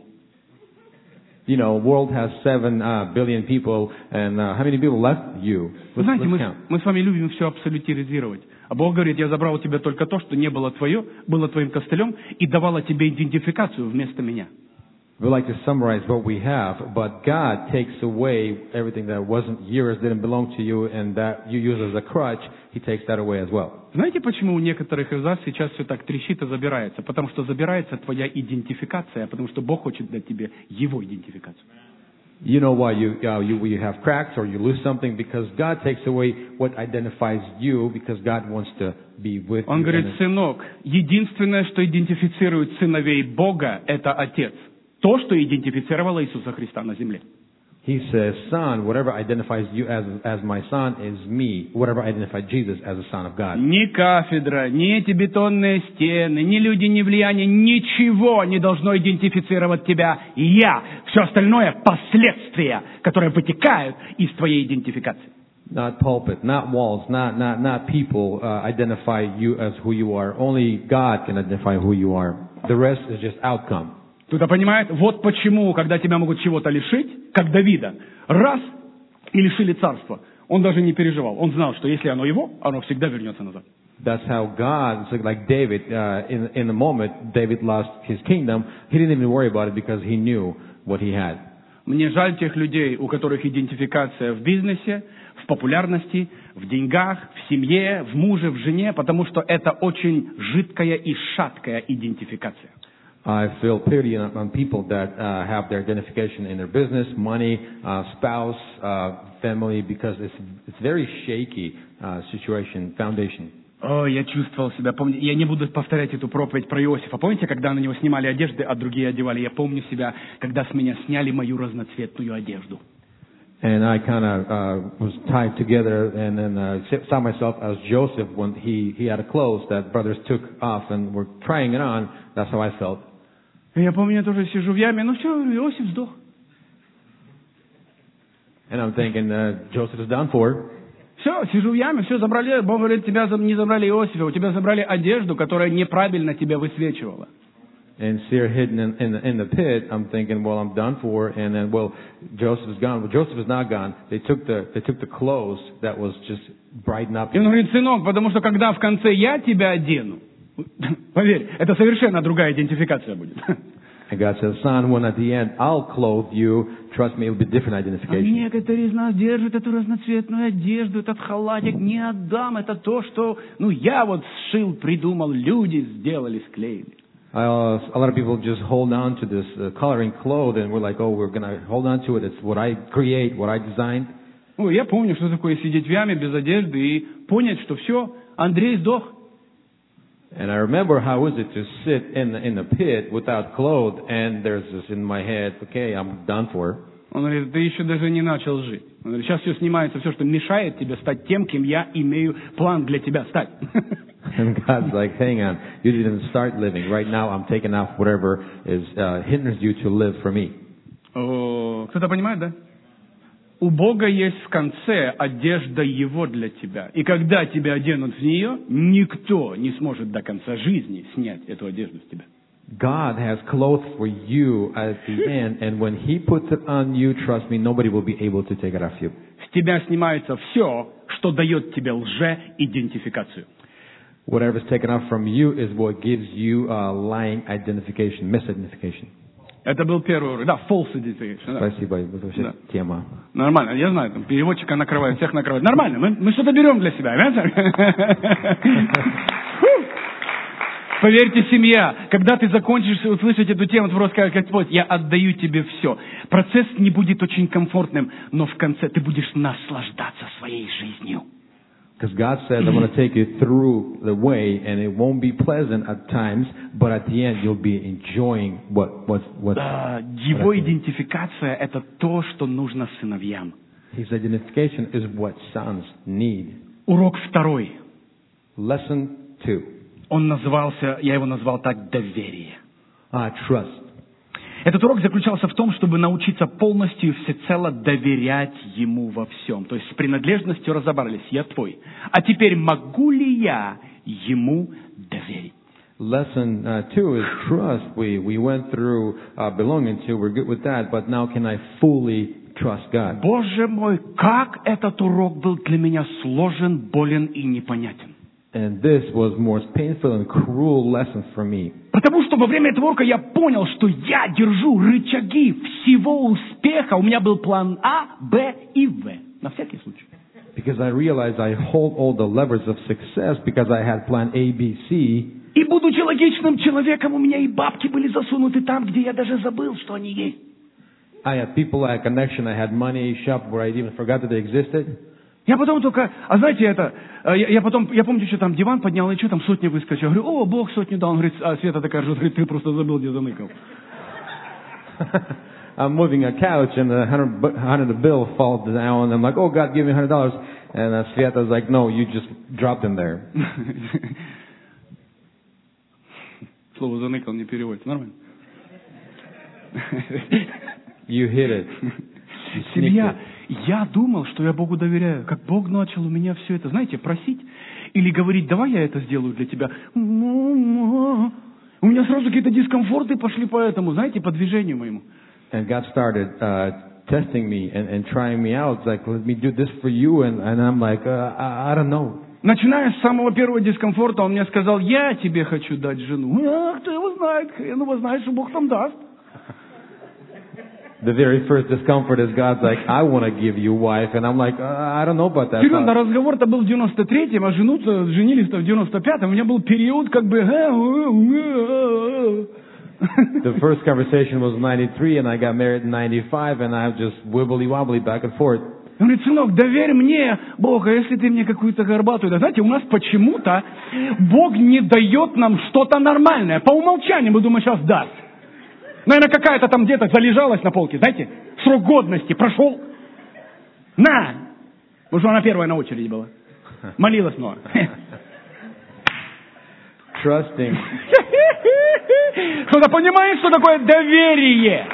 You know, world has 7 billion people, and how many people left you? Знаете, мы с вами любим все абсолютизировать. А Бог говорит, я забрал у тебя только то, что не было твое, было твоим костылем, и давала тебе идентификацию вместо меня. We like to summarize what we have, but God takes away everything that wasn't yours, didn't belong to you, and that you use as a crutch. He takes that away as well. Знаете, почему у некоторых из вас сейчас все так трещит и забирается? Потому что забирается твоя идентификация, потому что Бог хочет дать тебе Его идентификацию. You know why you have cracks or you lose something? Because God takes away what identifies you, because God wants to be with you. Он говорит, сынок, единственное, что идентифицирует сыновей Бога, это Отец. То, что идентифицировало Иисуса Христа на земле. He says, son, whatever identifies you as my son is me. Whatever identified Jesus as the Son of God. Ни кафедра, ни эти бетонные стены, ни люди, ни влияние, ничего не должно идентифицировать тебя. Я. Все остальное – последствия, которые вытекают из твоей идентификации. Not pulpit, not walls, not people identify you as who you are. Only God can identify who you are. The rest is just outcome. Кто-то понимает, вот почему, когда тебя могут чего-то лишить, как Давида, раз и лишили царства, он даже не переживал. Он знал, что если оно его, оно всегда вернется назад. That's how God, like David, in the moment David lost his kingdom, he didn't even worry about it because he knew what he had. Мне жаль тех людей, у которых идентификация в бизнесе, в популярности, в деньгах, в семье, в муже, в жене, потому что это очень жидкая и шаткая идентификация. I feel pity on people that have their identification in their business, money, spouse, family, because it's very shaky situation, foundation. О, я чувствовал себя, помню, я не буду повторять эту проповедь про Иосифа. Помните, когда на него снимали одежды, а другие одевали? Я помню себя, когда с меня сняли мою разноцветную одежду. And I kind of was tied together and then saw myself as Joseph when he had clothes that brothers took off and were trying it on. That's how I felt. Я помню, я тоже сижу в яме, ну все, Иосиф сдох. And I'm thinking, Joseph is done for. Все, сижу в яме, все, забрали, Бог говорит, тебя не забрали Иосифа, у тебя забрали одежду, которая неправильно тебя высвечивала. And here hidden in the pit, I'm thinking, well, I'm done for. And then, well, Joseph is gone. Well, Joseph is not gone. They took the clothes that was just brighten up. И он говорит, сынок, потому что когда в конце я тебя одену, поверь, это совершенно другая идентификация будет. And God says, son, when at the end I'll clothe you, trust me, it'll be different А identification. некоторые из нас держат эту разноцветную одежду, этот халатик, не отдам, это то, что, я вот сшил, придумал, люди сделали, склеили. A lot of people just hold on to this coloring cloth, and we're like, oh, we're going to hold on to it. It's what I create, what I designed. Я помню, что такое сидеть в яме без одежды и понять, что все, Андрей сдох. And I remember how is it to sit in the pit without clothes, and there's this in my head, okay, I'm done for. Он говорит, ты еще даже не начал жить. Он говорит, сейчас все снимается, все, что мешает тебе стать тем, кем я имею план для тебя стать. And God's like, hang on, you didn't start living. Right now I'm taking off whatever hinders you to live for me. Кто-то понимает, да? У Бога есть в конце одежда Его для тебя. И когда тебя оденут в нее, никто не сможет до конца жизни снять эту одежду с тебя. God has clothes for you at the end, and when He puts it on you, trust me, nobody will be able to take it off you. С тебя снимается все, что дает тебе лже-идентификацию. Whatever's taken off from you is what gives you lying identification, misidentification. Это был первый урок. Да, false identification. Спасибо, это вообще тема. Нормально, я знаю, там переводчика накрывают, всех накрывают. Нормально, мы что-то берем для себя. Поверьте, семья, когда ты закончишь услышать эту тему, ты просто скажешь, Господь, я отдаю тебе все. Процесс не будет очень комфортным, но в конце ты будешь наслаждаться своей жизнью. Because God says, I'm going to take you through the way, and it won't be pleasant at times, but at the end you'll be enjoying what. Его идентификация – это то, что нужно сыновьям. His identification is what sons need. Урок второй. Lesson 2. Я его назвал так, доверие. Trust. Этот урок заключался в том, чтобы научиться полностью и всецело доверять Ему во всем. То есть с принадлежностью разобрались, я твой. А теперь могу ли я Ему доверить? Lesson 2 is trust. We went through belonging to, we're good with that, but now can I fully trust God? Боже мой, как этот урок был для меня сложен, болен и непонятен. And this was more painful and cruel lesson for me. Потому что во время этого урока я понял, что я держу рычаги всего успеха. У меня был план А, Б и В. На всякий случай. Because I realized I hold all the levers of success because I had plan A, B, C. И будучи логичным человеком, у меня и бабки были засунуты там, где я даже забыл, что они есть. I had people, I had connection, I had money, shop where I even forgot that they existed. Я потом только, знаете, я помню, что там диван поднял, и что там сотня выскочила. Я говорю, Бог сотню дал. Он говорит, Света такая ржет, говорит, ты просто забыл, где заныкал. I'm moving a couch and the $100 bill falls down. I'm like, God, give me $100. And Sveta's like, no, you just dropped them there. Слово заныкал не переводится, нормально? You hit it. Семья. Я думал, что я Богу доверяю. Как Бог начал у меня все это, знаете, просить или говорить, давай я это сделаю для тебя. У меня сразу какие-то дискомфорты пошли по этому, знаете, по движению моему. And God started testing me and trying me out. It's like, let me do this for you. And I'm like, I don't know. Начиная с самого первого дискомфорта, он мне сказал, я тебе хочу дать жену. Кто его знает, хрен его знает, что Бог там даст. The very first discomfort is God's like, I want to give you a wife. And I'm like, I don't know about that. Серьезно, разговор-то был в 93-м, а женились-то в 95-м. У меня был период как бы... The first conversation was 93 and I got married in 95 and I'm just wibbly-wobbly back and forth. Он говорит, сынок, доверь мне, Бог, а если ты мне какую-то горбатую... Да, знаете, у нас почему-то Бог не дает нам что-то нормальное. По умолчанию мы думаем, сейчас даст. Наверное, какая-то там где-то залежалась на полке, знаете, срок годности прошел. На! Потому что она первая на очереди была. Молилась много. Trusting. Кто-то понимает, что такое доверие?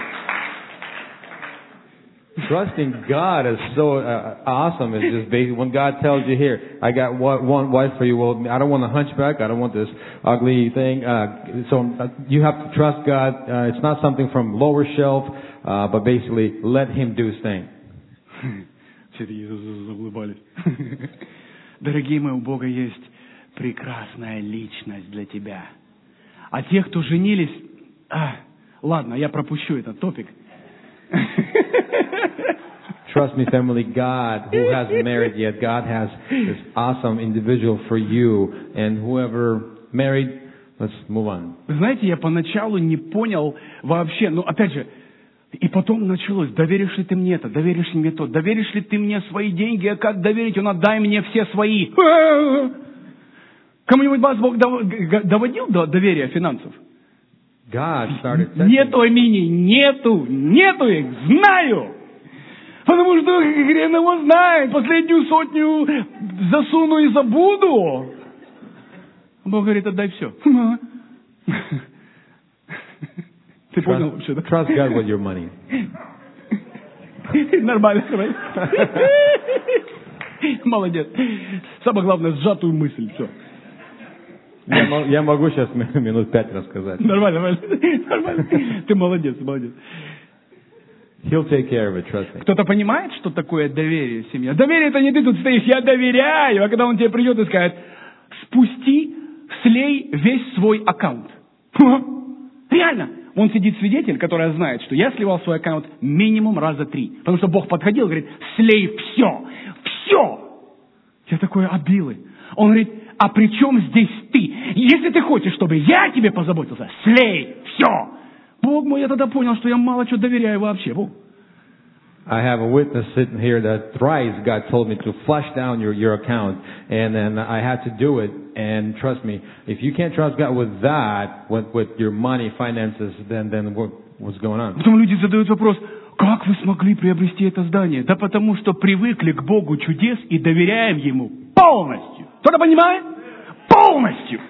Trusting God is so awesome. It's just basically when God tells you, here, I got one wife for you. Well, I don't want a hunchback. I don't want this ugly thing. So you have to trust God. It's not something from lower shelf, but basically let Him do His thing. Все такие заулыбались. Дорогие мои, у Бога есть прекрасная личность для тебя. А те, кто женились... ладно, я пропущу этот топик. Trust me, family, God, who hasn't married yet, God has this awesome individual for you. And whoever married, let's move on. Знаете, я поначалу не понял вообще, опять же, и потом началось, доверишь ли ты мне это, доверишь ли мне то, доверишь ли ты мне свои деньги, а как доверить, он отдай мне все свои. Кому-нибудь вас Бог доводил до доверия финансов? Нету, Амини, нету их, знаю. Потому что хрен его знает, последнюю сотню засуну и забуду. Бог говорит, отдай все. Ты понял вообще, да? Trust God with your money. Нормально, молодец. Самое главное, сжатую мысль, все. Я могу сейчас минут 5 рассказать. Нормально. Ты молодец. He'll take care of it, trust me. Кто-то понимает, что такое доверие в семье? Доверие — это не ты тут стоишь, я доверяю, а когда он тебе придет и скажет, слей весь свой аккаунт. Реально. Он сидит свидетель, который знает, что я сливал свой аккаунт минимум раза 3. Потому что Бог подходил и говорит, слей все. Я такой, обилы. Он говорит, а при чем здесь ты? Если ты хочешь, чтобы я тебе позаботился, слей все. Бог мой, я тогда понял, что я мало чего доверяю вообще. Бог. I have a witness sitting here that thrice God told me to flush down your account, and then I had to do it. And trust me, if you can't trust God with that, with your money, finances, then what's going on? Потом люди задают вопрос, как вы смогли приобрести это здание? Да потому что привыкли к Богу чудес и доверяем Ему полностью. Кто-то понимает? Полностью.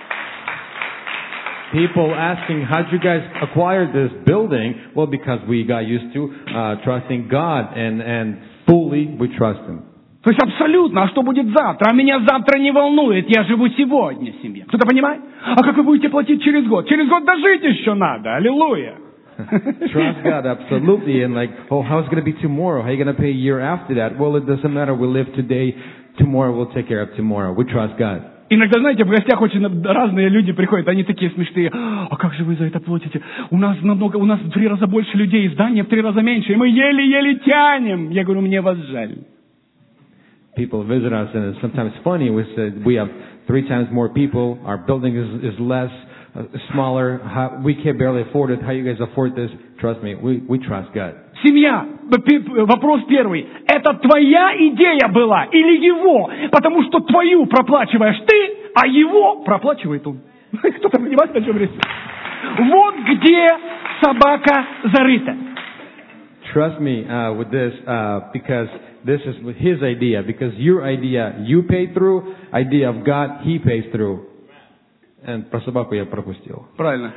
People asking, how'd you guys acquire this building? Well, because we got used to trusting God and fully we trust Him. То есть абсолютно. А что будет завтра? А меня завтра не волнует. Я живу сегодня в семье. Кто-то понимает? А как вы будете платить через год? Через год дожить еще надо. Аллилуйя. Trust God, absolutely. And how's it going to be tomorrow? How are you going to pay a year after that? Well, it doesn't matter. We live today. Tomorrow we'll take care of tomorrow. We trust God. Иногда, знаете, в гостях очень разные люди приходят, они такие смешные. А как же вы за это платите? У нас в 3 раза больше людей, здание в 3 раза меньше, и мы еле-еле тянем. Я говорю, мне вас жаль. People visit us, and it's sometimes funny. We have 3 times more people. Our building is less, smaller. We can barely afford it. How you guys afford this? Trust me, we trust God. Семья. Вопрос первый. Это твоя идея была или его? Потому что твою проплачиваешь ты, а его проплачивает он. Кто-то понимает, о чем речь? Вот где собака зарыта. Trust me with this, because this is his idea. Because your idea, you pay through. Idea of God, He pays through. And про собаку я пропустил. Правильно.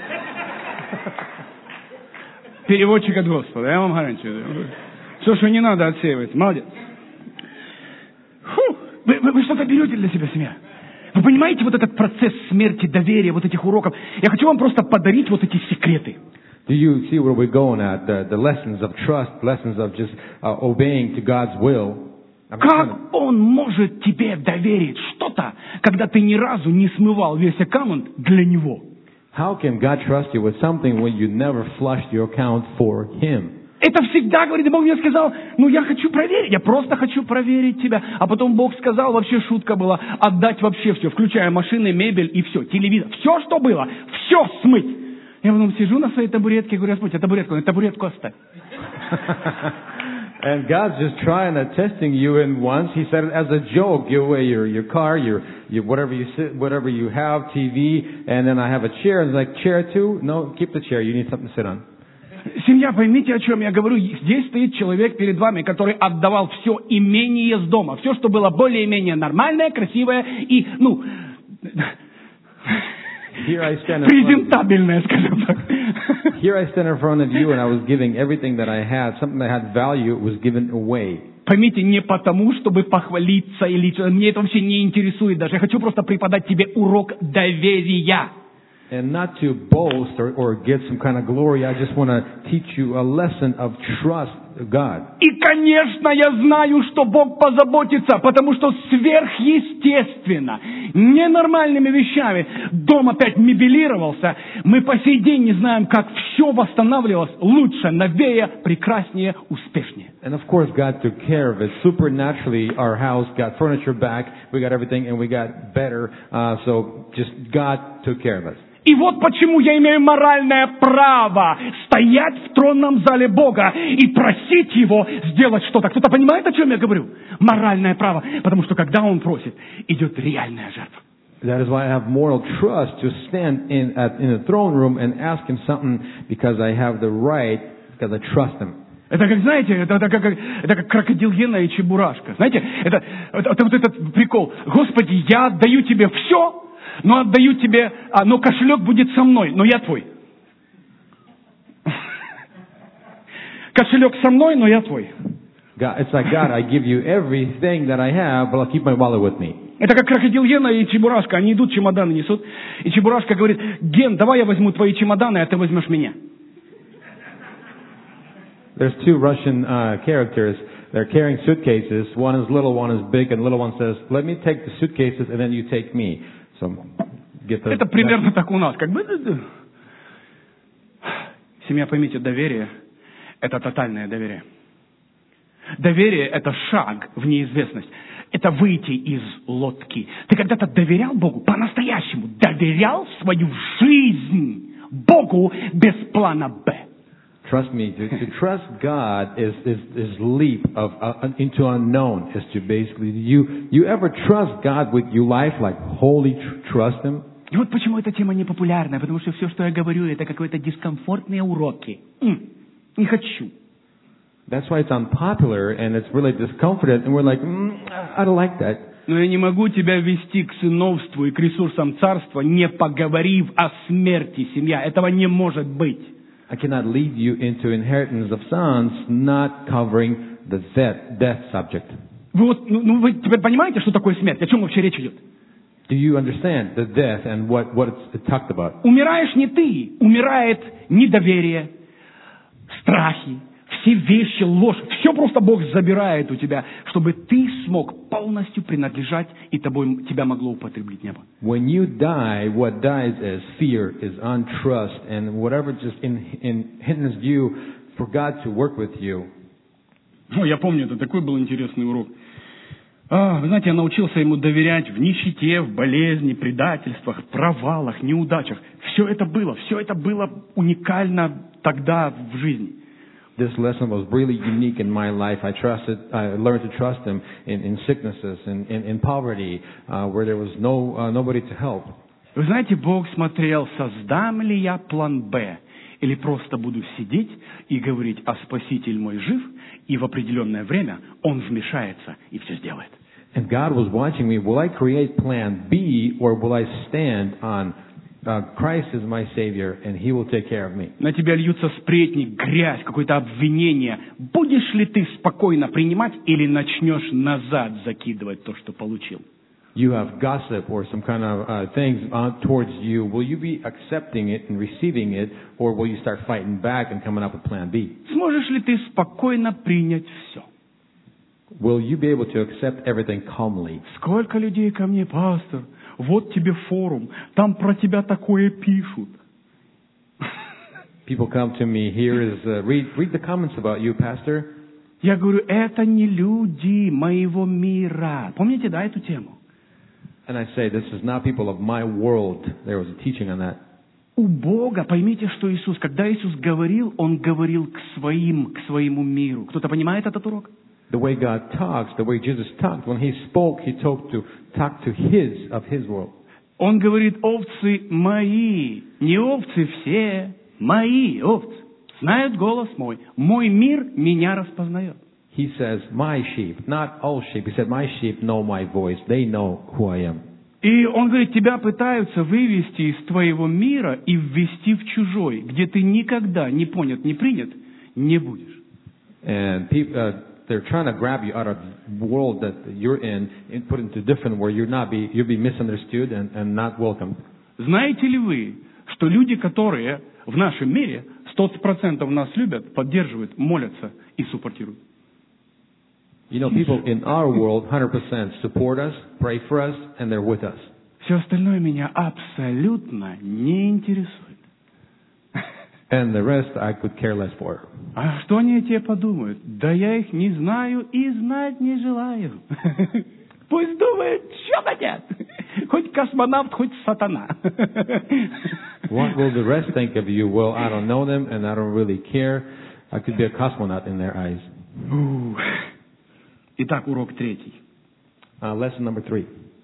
Переводчик от Господа, я вам гарантирую. Все, что не надо, отсеивать. Молодец. Вы что-то берете для себя, семья? Вы понимаете вот этот процесс смерти, доверия, вот этих уроков? Я хочу вам просто подарить вот эти секреты. Do you see where we're going at? The lessons of trust, lessons of just obeying to God's will. Как Он может тебе доверить что-то, когда ты ни разу не смывал весь аккаунт для Него? How can God trust you with something when you never flushed your account for Him? Это всегда, говорит, Бог мне сказал, я хочу проверить, я просто хочу проверить тебя. А потом Бог сказал, вообще шутка была, отдать вообще все, включая машины, мебель и все, телевизор. Все, что было, все смыть. Я потом сижу на своей табуретке и говорю, Господь, а табуретку оставь. And God's just trying to testing you. And once He said it as a joke, give away your car, your whatever you sit, whatever you have, TV, and then I have a chair. And it's like, chair too? No, keep the chair. You need something to sit on. Семья, поймите, о чем я говорю. Здесь стоит человек перед вами, который отдавал все имение с дома. Все, что было более-менее нормальное, красивое и, презентабельное, скажем так. Here I stand in front of you and I was giving everything that I had. Something that had value was given away. Поймите, не потому, чтобы похвалиться или... Мне это вообще не интересует даже. Я хочу просто преподать тебе урок доверия. And not to boast or get some kind of glory. I just want to teach you a lesson of trust of God. И, конечно, я знаю, что Бог позаботится, потому что сверхъестественно, ненормальными вещами дом опять мебелировался. Мы по сей день не знаем, как все восстанавливалось лучше, новее, прекраснее, успешнее. And of course, God took care of it. Supernaturally, our house got furniture back. We got everything and we got better. So just God took care of us. И вот почему я имею моральное право стоять в тронном зале Бога и просить Его сделать что-то. Кто-то понимает, о чем я говорю? Моральное право. Потому что когда Он просит, идет реальная жертва. That is why I have moral trust to stand in the throne room and ask Him something because I have the right, because I trust Him. Это как, знаете, это как крокодил Гена и Чебурашка. Знаете, это вот этот прикол. Господи, я отдаю Тебе все, но отдаю Тебе, но кошелек будет со мной, но я Твой. Кошелек со мной, но я Твой. It's like, God, I give you everything that I have, but I'll keep my wallet with me. Это как крокодил Гена и Чебурашка. Они идут, чемоданы несут. И Чебурашка говорит: Ген, давай я возьму твои чемоданы, а ты возьмешь меня. There's two Russian characters. They're carrying suitcases. One is little, one is big, and the little one says, let me take the suitcases, and then you take me. So, get the... Это примерно так у нас. Как бы... Семья, поймите, доверие – это тотальное доверие. Доверие – это шаг в неизвестность. Это выйти из лодки. Ты когда-то доверял Богу по-настоящему? Доверял свою жизнь Богу без плана «Б». Trust me, to trust God is leap into unknown. Is to basically, you ever trust God with your life, like wholly trust Him? И вот почему эта тема не популярная, потому что все, что я говорю, это какие-то дискомфортные уроки. Не хочу. That's why it's unpopular and it's really discomforting, and we're like, I don't like that. Но я не могу тебя вести к сыновству и к ресурсам царства, не поговорив о смерти, семья. Этого не может быть. I cannot lead you into inheritance of sons, not covering the death subject. Вы теперь понимаете, что такое смерть? О чем вообще речь идет? Do you understand the death and what it's talked about? Умираешь не ты, умирает недоверие, страхи, все вещи, ложь. Все просто Бог забирает у тебя, чтобы ты смог полностью принадлежать, и тебя могло употреблить небо. When you die, what dies is fear, is untrust, and whatever just hinders you for God to work with you. Я помню, это такой был интересный урок. Вы знаете, я научился ему доверять в нищете, в болезни, предательствах, провалах, неудачах. Все это было уникально тогда в жизни. This lesson was really unique in my life. I learned to trust Him in sicknesses, in poverty, where there was nobody to help. Вы знаете, Бог смотрел, создам ли я план «Б», или просто буду сидеть и говорить: «А Спаситель мой жив», и в определенное время Он вмешается и все сделает. And God was watching me. Will I create plan B, or will I stand on Christ is my Savior, and He will take care of me? На тебя льются сплетни, грязь, какое-то обвинение. Будешь ли ты спокойно принимать или начнешь назад закидывать то, что получил? You have gossip or some kind of things towards you. Will you be accepting it and receiving it, or will you start fighting back and coming up with plan B? Сможешь ли ты спокойно принять все? Will you be able to accept everything calmly? Сколько людей ко мне: пастор, вот тебе форум, там про тебя такое пишут. People come to me, here is, read the comments about you, pastor. Я говорю, это не люди моего мира. Помните, да, эту тему? And I say, this is not people of my world. There was a teaching on that. У Бога, поймите, что Иисус, когда Иисус говорил, Он говорил к своему миру. Кто-то понимает этот урок? The way God talks, the way Jesus talked, when He spoke, He talked to His world. Он говорит, овцы мои, не овцы все, мои овцы, знают голос мой. Мой мир меня распознает. He says, my sheep, not all sheep. He said, my sheep know my voice. They know who I am. И он говорит, тебя пытаются вывести из твоего мира и ввести в чужой, где ты никогда не понят, не принят, не будешь. And people, they're trying to grab you out of the world that you're in and put into different where you'll be misunderstood and not welcomed. Знаете ли вы, что люди, которые в нашем мире 100% нас любят, поддерживают, молятся и суппортируют? You know, people in our world 100% support us, pray for us, and they're with us. Все остальное меня абсолютно не интересует. And the rest I could care less for. А что они о тебе подумают? Да я их не знаю и знать не желаю. Пусть думают, что хотят. Хоть космонавт, хоть сатана. What will the rest think of you? Well, I don't know them, and I don't really care. I could be a cosmonaut in their eyes. Итак, урок 3. Lesson number 3.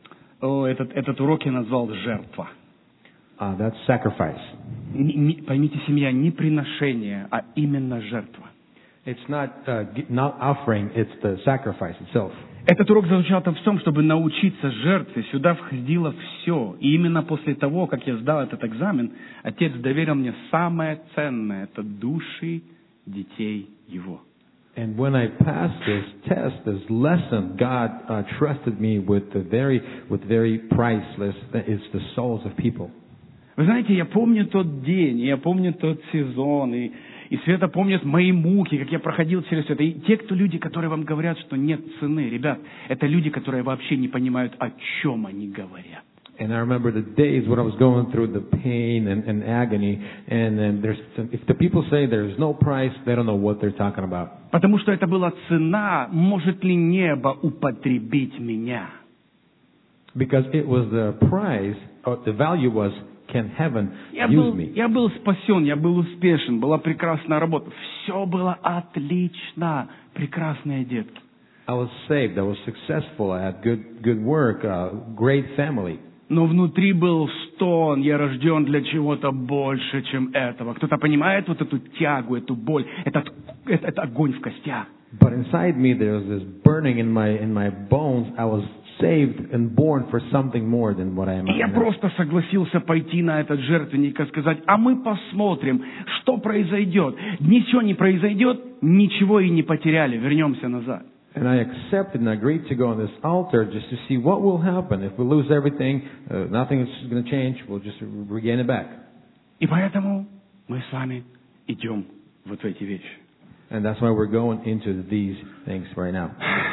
Этот урок я назвал «Жертва». That's sacrifice. Поймите, семья, не приношение, а именно жертва. It's not offering, it's the sacrifice itself. Этот урок заключался в том, чтобы научиться жертве. Сюда входило все. И именно после того, как я сдал этот экзамен, Отец доверил мне самое ценное – это души детей Его. And when I passed this test, this lesson, God trusted me with very priceless. It's the souls of people. Вы знаете, я помню тот день, я помню тот сезон, и Света помнит мои муки, как я проходил через это. И те, люди, которые вам говорят, что нет цены, ребят, это люди, которые вообще не понимают, о чем они говорят. And I remember the days when I was going through the pain and agony, and then if the people say there's no price, they don't know what they're talking about. Потому что это была цена, может ли небо употребить меня? Because it was the price, or the value was, can heaven use me? Я был спасен, я был успешен, была прекрасная работа. Все было отлично, прекрасные детки. I was saved, I was successful, I had good work, great family. Но внутри был стон, я рожден для чего-то больше, чем этого. Кто-то понимает вот эту тягу, эту боль, этот огонь в костях? But inside me there was this burning in my bones. I was saved and born for something more than what I am. И я просто согласился пойти на этот жертвенник и сказать, а мы посмотрим, что произойдет. Ничего не произойдет, ничего и не потеряли, вернемся назад. And I accepted and agreed to go on this altar just to see what will happen. If we lose everything, nothing is going to change. We'll just regain it back. И поэтому мы с вами идем вот в эти вещи. And that's why we're going into these things right now.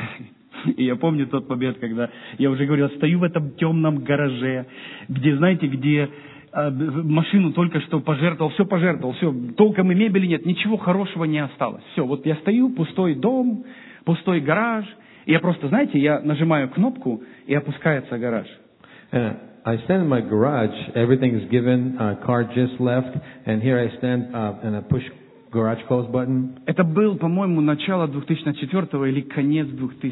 И я помню тот момент, когда я уже говорил, стою в этом темном гараже, где, знаете, где машину только что пожертвовал, все, толком и мебели нет, ничего хорошего не осталось. Все, вот я стою, пустой дом, пустой гараж, и я просто, знаете, я нажимаю кнопку, и опускается гараж. I stand in my garage, everything is given, car just left, and here I stand and I push garage close button. Это был, по-моему, начало 2004 или конец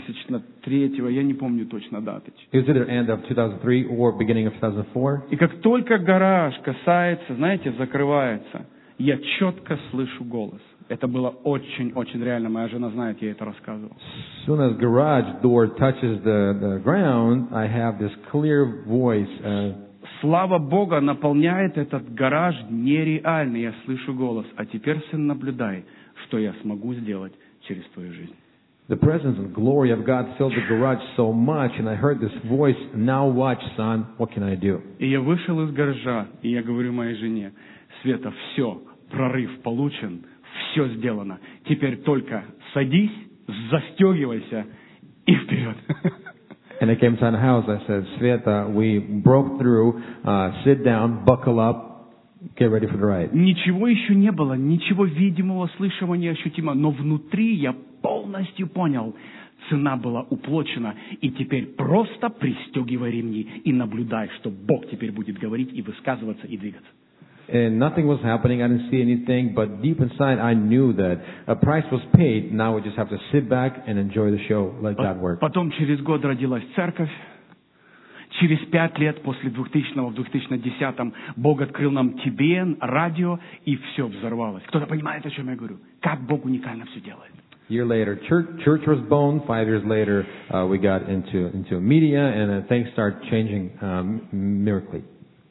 2003, я не помню точно даты. It was either end of 2003 or beginning of 2004. И как только гараж касается, знаете, закрывается, я четко слышу голос. Это было очень реально. Моя жена знает, я это рассказывал. As soon as garage door touches the ground, I have this clear voice. Слава Бога наполняет этот гараж нереально. Я слышу голос. А теперь, сын, наблюдай, что я смогу сделать через твою жизнь. The presence and glory of God filled the garage so much, and I heard this voice, now watch, son, what can I do? И я вышел из гаража, и я говорю моей жене, Света, все, прорыв получен, все сделано. Теперь только садись, застегивайся и вперед. And I came to the house, I said, Sveta, we broke through, sit down, buckle up, get ready for the ride. Ничего еще не было, ничего видимого, слышимого, неощутимого, но внутри я полностью понял, цена была уплачена, и теперь просто пристегивай ремни и наблюдай, что Бог теперь будет говорить и высказываться и двигаться. And nothing was happening. I didn't see anything. But deep inside, I knew that a price was paid. Now we just have to sit back and enjoy the show. Let God work. Потом через год родилась церковь. Через 5 лет после 2000-го, в 2010-м, Бог открыл нам ТБН, радио, и все взорвалось. Кто-то понимает, о чем я говорю? Как Бог уникально все делает. Year later, church was born. 5 years later, we got into media, and things started changing miraculously.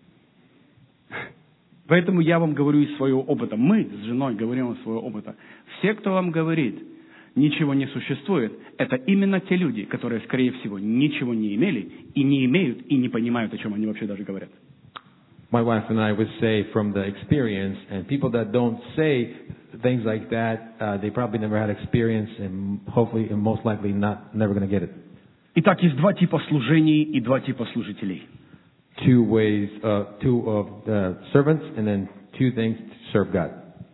Поэтому я вам говорю из своего опыта. Мы с женой говорим из своего опыта. Все, кто вам говорит, ничего не существует, это именно те люди, которые, скорее всего, ничего не имели, и не имеют, и не понимают, о чем они вообще даже говорят. My wife and I would say from the experience, and people that don't say things like that, they probably never had experience, and hopefully, and most likely, never going to get it. Итак, есть два типа служений и два типа служителей. Two ways, two of the servants, and then two things to serve God.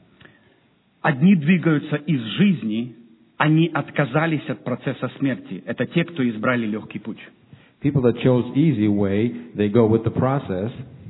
Одни двигаются из жизни, они отказались от процесса смерти. Это те, кто избрали легкий путь. People that chose easy way, they go with the process.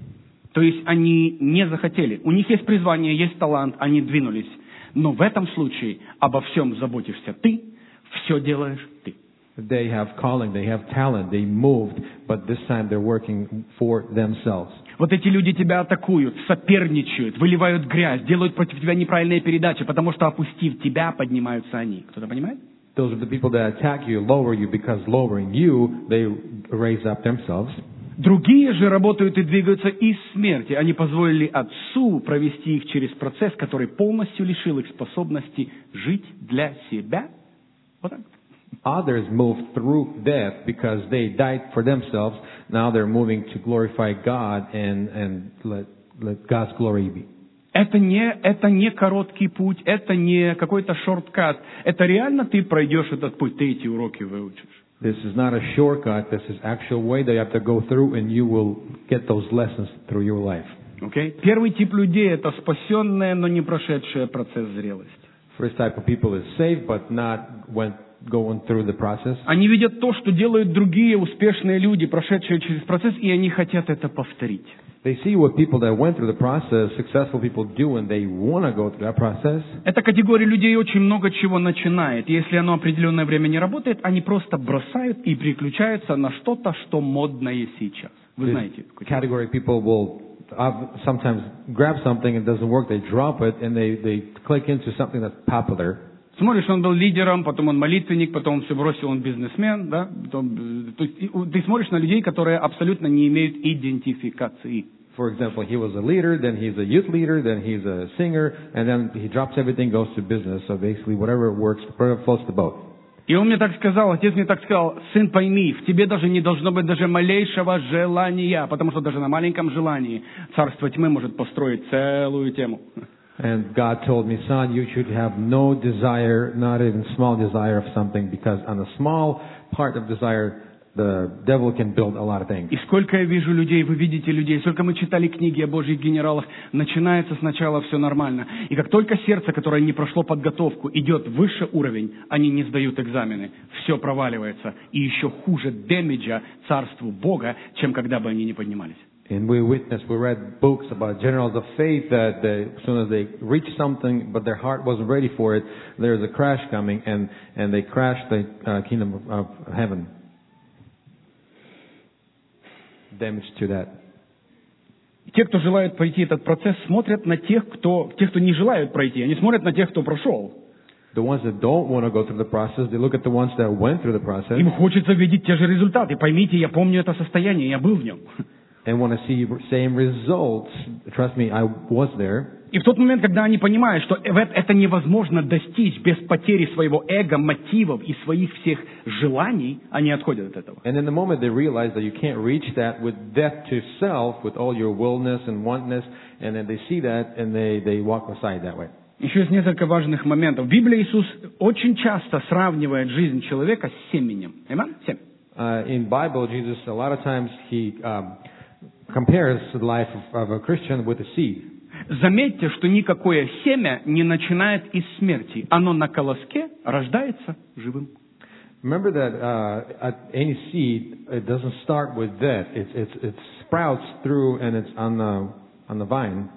То есть они не захотели. У них есть призвание, есть талант, они двинулись. Но в этом случае обо всем заботишься ты, все делаешь ты. They have calling, they have talent, they moved, but this time they're working for themselves. Вот эти люди тебя атакуют, соперничают, выливают грязь, делают против тебя неправильные передачи, потому что, опустив тебя, поднимаются они. Кто-то понимает? Those are the people that attack you, lower you, because lowering you, they raise up themselves. Другие же работают и двигаются из смерти. Они позволили Отцу провести их через процесс, который полностью лишил их способности жить для себя. Вот так. Others moved through death because they died for themselves. Now they're moving to glorify God and let God's glory be. Это не короткий путь, это не какой-то шорткат. Это реально ты пройдешь этот путь, ты эти уроки выучишь. This is not a shortcut. This is actual way that you have to go through, and you will get those lessons through your life. Okay? Первый тип людей – это спасенные, но не прошедшие процесс зрелости. First type of people is saved, but not going through the process. Они видят то, что делают другие успешные люди, прошедшие через процесс, и они хотят это повторить. They see what people that went through the process, successful people do, and they want to go through that process. Эта категория людей очень много чего начинает. Если оно определенное время не работает, они просто бросают и переключаются на что-то, что модное сейчас. Вы знаете. Category people will sometimes grab something, it doesn't work, they drop it, and they click into something that's popular. Смотришь, он был лидером, потом он молитвенник, потом он все бросил, он бизнесмен, да? Потом, то есть, ты смотришь на людей, которые абсолютно не имеют идентификации. For example, he was a leader, then he's a youth leader, then he's a singer, and then he drops everything, goes to business. So basically, whatever works, whatever floats the boat. И он мне так сказал, отец мне так сказал: сын, пойми, в тебе даже не должно быть даже малейшего желания, потому что даже на маленьком желании царство тьмы может построить целую тему. And God told me, son, you should have no desire, not even small desire of something, because on a small part of desire, the devil can build a lot of things. И сколько я вижу людей, вы видите людей, сколько мы читали книги о Божьих генералах, начинается сначала все нормально. И как только сердце, которое не прошло подготовку, идет выше уровень, они не сдают экзамены, все проваливается. И еще хуже демиджа царству Бога, чем когда бы они не поднимались. And we read books about generals of faith that as soon as they reach something, but their heart wasn't ready for it, there's a crash coming, and they crash the kingdom of heaven. Damage to that. Те, кто желают пройти этот процесс, смотрят на тех, кто не желают пройти. Они смотрят на тех, кто прошел. The ones that don't want to go through the process, they look at the ones that went through the process. Им хочется видеть те же результаты. Поймите, я помню это состояние, я был в нем. And want to see same results. Trust me, I was there. И в тот момент, когда они понимают, что это невозможно достичь без потери своего эго, мотивов и своих всех желаний, они отходят от этого. And in the moment they realize that you can't reach that with death to self, with all your willness and wantness, and then they see that and they walk aside that way. Еще есть несколько важных моментов. В Библии Иисус очень часто сравнивает жизнь человека с семенем. Amen? Семя. In Bible, Jesus a lot of times he compares the life of a Christian with a seed. Заметьте, что никакое семя не начинает из смерти. Оно на колоске рождается живым. Remember that any seed, it doesn't start with death. It sprouts through and it's on the vine.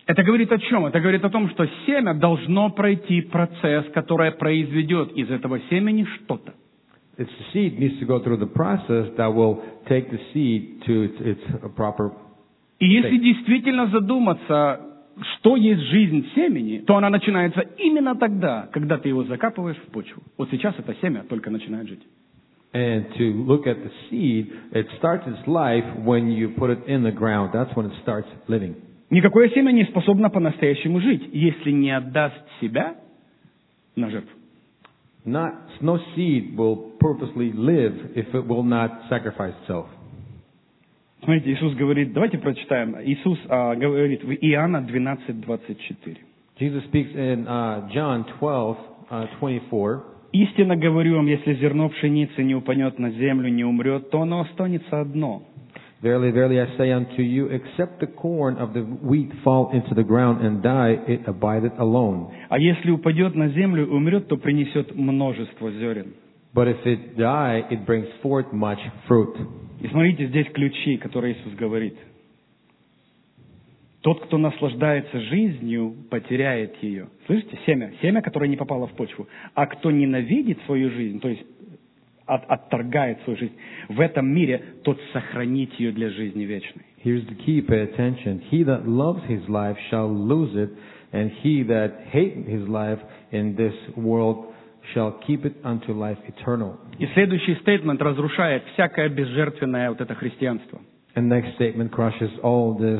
Это говорит о чем? Это говорит о том, что семя должно пройти процесс, который произведет из этого семени что-то. The seed needs to go through the process that will take the seed to its proper. И если действительно задуматься, что есть жизнь семени, то она начинается именно тогда, когда ты его закапываешь в почву. Вот сейчас это семя только начинает жить. And to look at the seed, it starts its life when you put it in the ground. That's when it starts living. Никакое семя не способно по-настоящему жить, если не отдаст себя на жертву. No seed will purposely live if it will not sacrifice itself. Смотрите, Иисус говорит, давайте прочитаем. Иисус говорит в Иоанна 12:24. Jesus speaks in John 12:24. «Истинно говорю вам, если зерно пшеницы не упадет на землю, не умрет, то оно останется одно. Verily, verily, I say unto you, except the corn of the wheat fall into the ground and die, it abideth alone. А если упадет на землю и умрет, то принесет множество зерен». But if it die, it brings forth much fruit. И смотрите, здесь ключи, которые Иисус говорит. Тот, кто наслаждается жизнью, потеряет ее. Слышите? Семя, которое не попало в почву. А кто ненавидит свою жизнь, то есть отторгает свою жизнь, в этом мире, тот сохранит ее для жизни вечной. Here's the key, pay attention. He that loves his life shall lose it, and he that hates his life in this world shall keep it unto life eternal. И следующий стейтмент разрушает всякое безжертвенное вот это христианство. And next statement crushes all this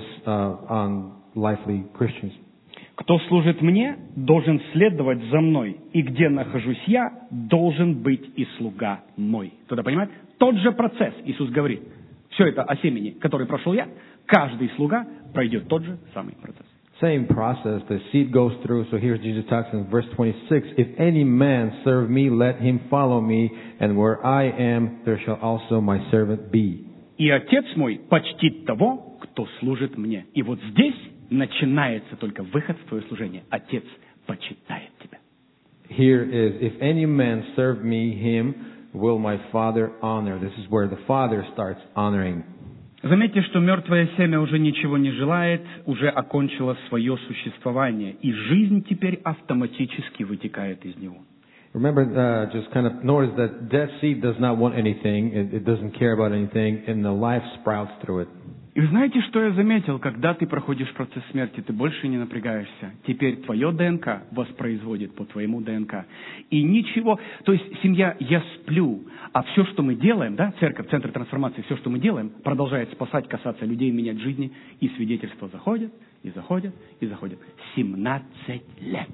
unlively Christians. Кто служит мне, должен следовать за мной, и где нахожусь я, должен быть и слуга мой. Кто-то понимает? Тот же процесс, Иисус говорит. Все это о семени, который прошел я, каждый слуга пройдет тот же самый процесс. Same process the seed goes through. So here's Jesus talks in verse 26. If any man serve me, let him follow me, and where I am, there shall also my servant be. И Отец мой почтит того, кто служит мне. И вот здесь начинается только выход в твое служение. Отец почитает тебя. Here is, if any man serve me, him will my Father honor. This is where the Father starts honoring. Заметьте, что мертвое семя уже ничего не желает, уже окончило свое существование, и жизнь теперь автоматически вытекает из него. Remember, just kind of notice that dead seed does not want anything, it doesn't care about anything, and the life sprouts through it. И вы знаете, что я заметил? Когда ты проходишь процесс смерти, ты больше не напрягаешься. Теперь твое ДНК воспроизводит по твоему ДНК. И ничего, то есть семья, я сплю, а все, что мы делаем, да, церковь, центр трансформации, все, что мы делаем, продолжает спасать, касаться людей, менять жизни, и свидетельства заходят, и заходят, и заходят. 17 лет.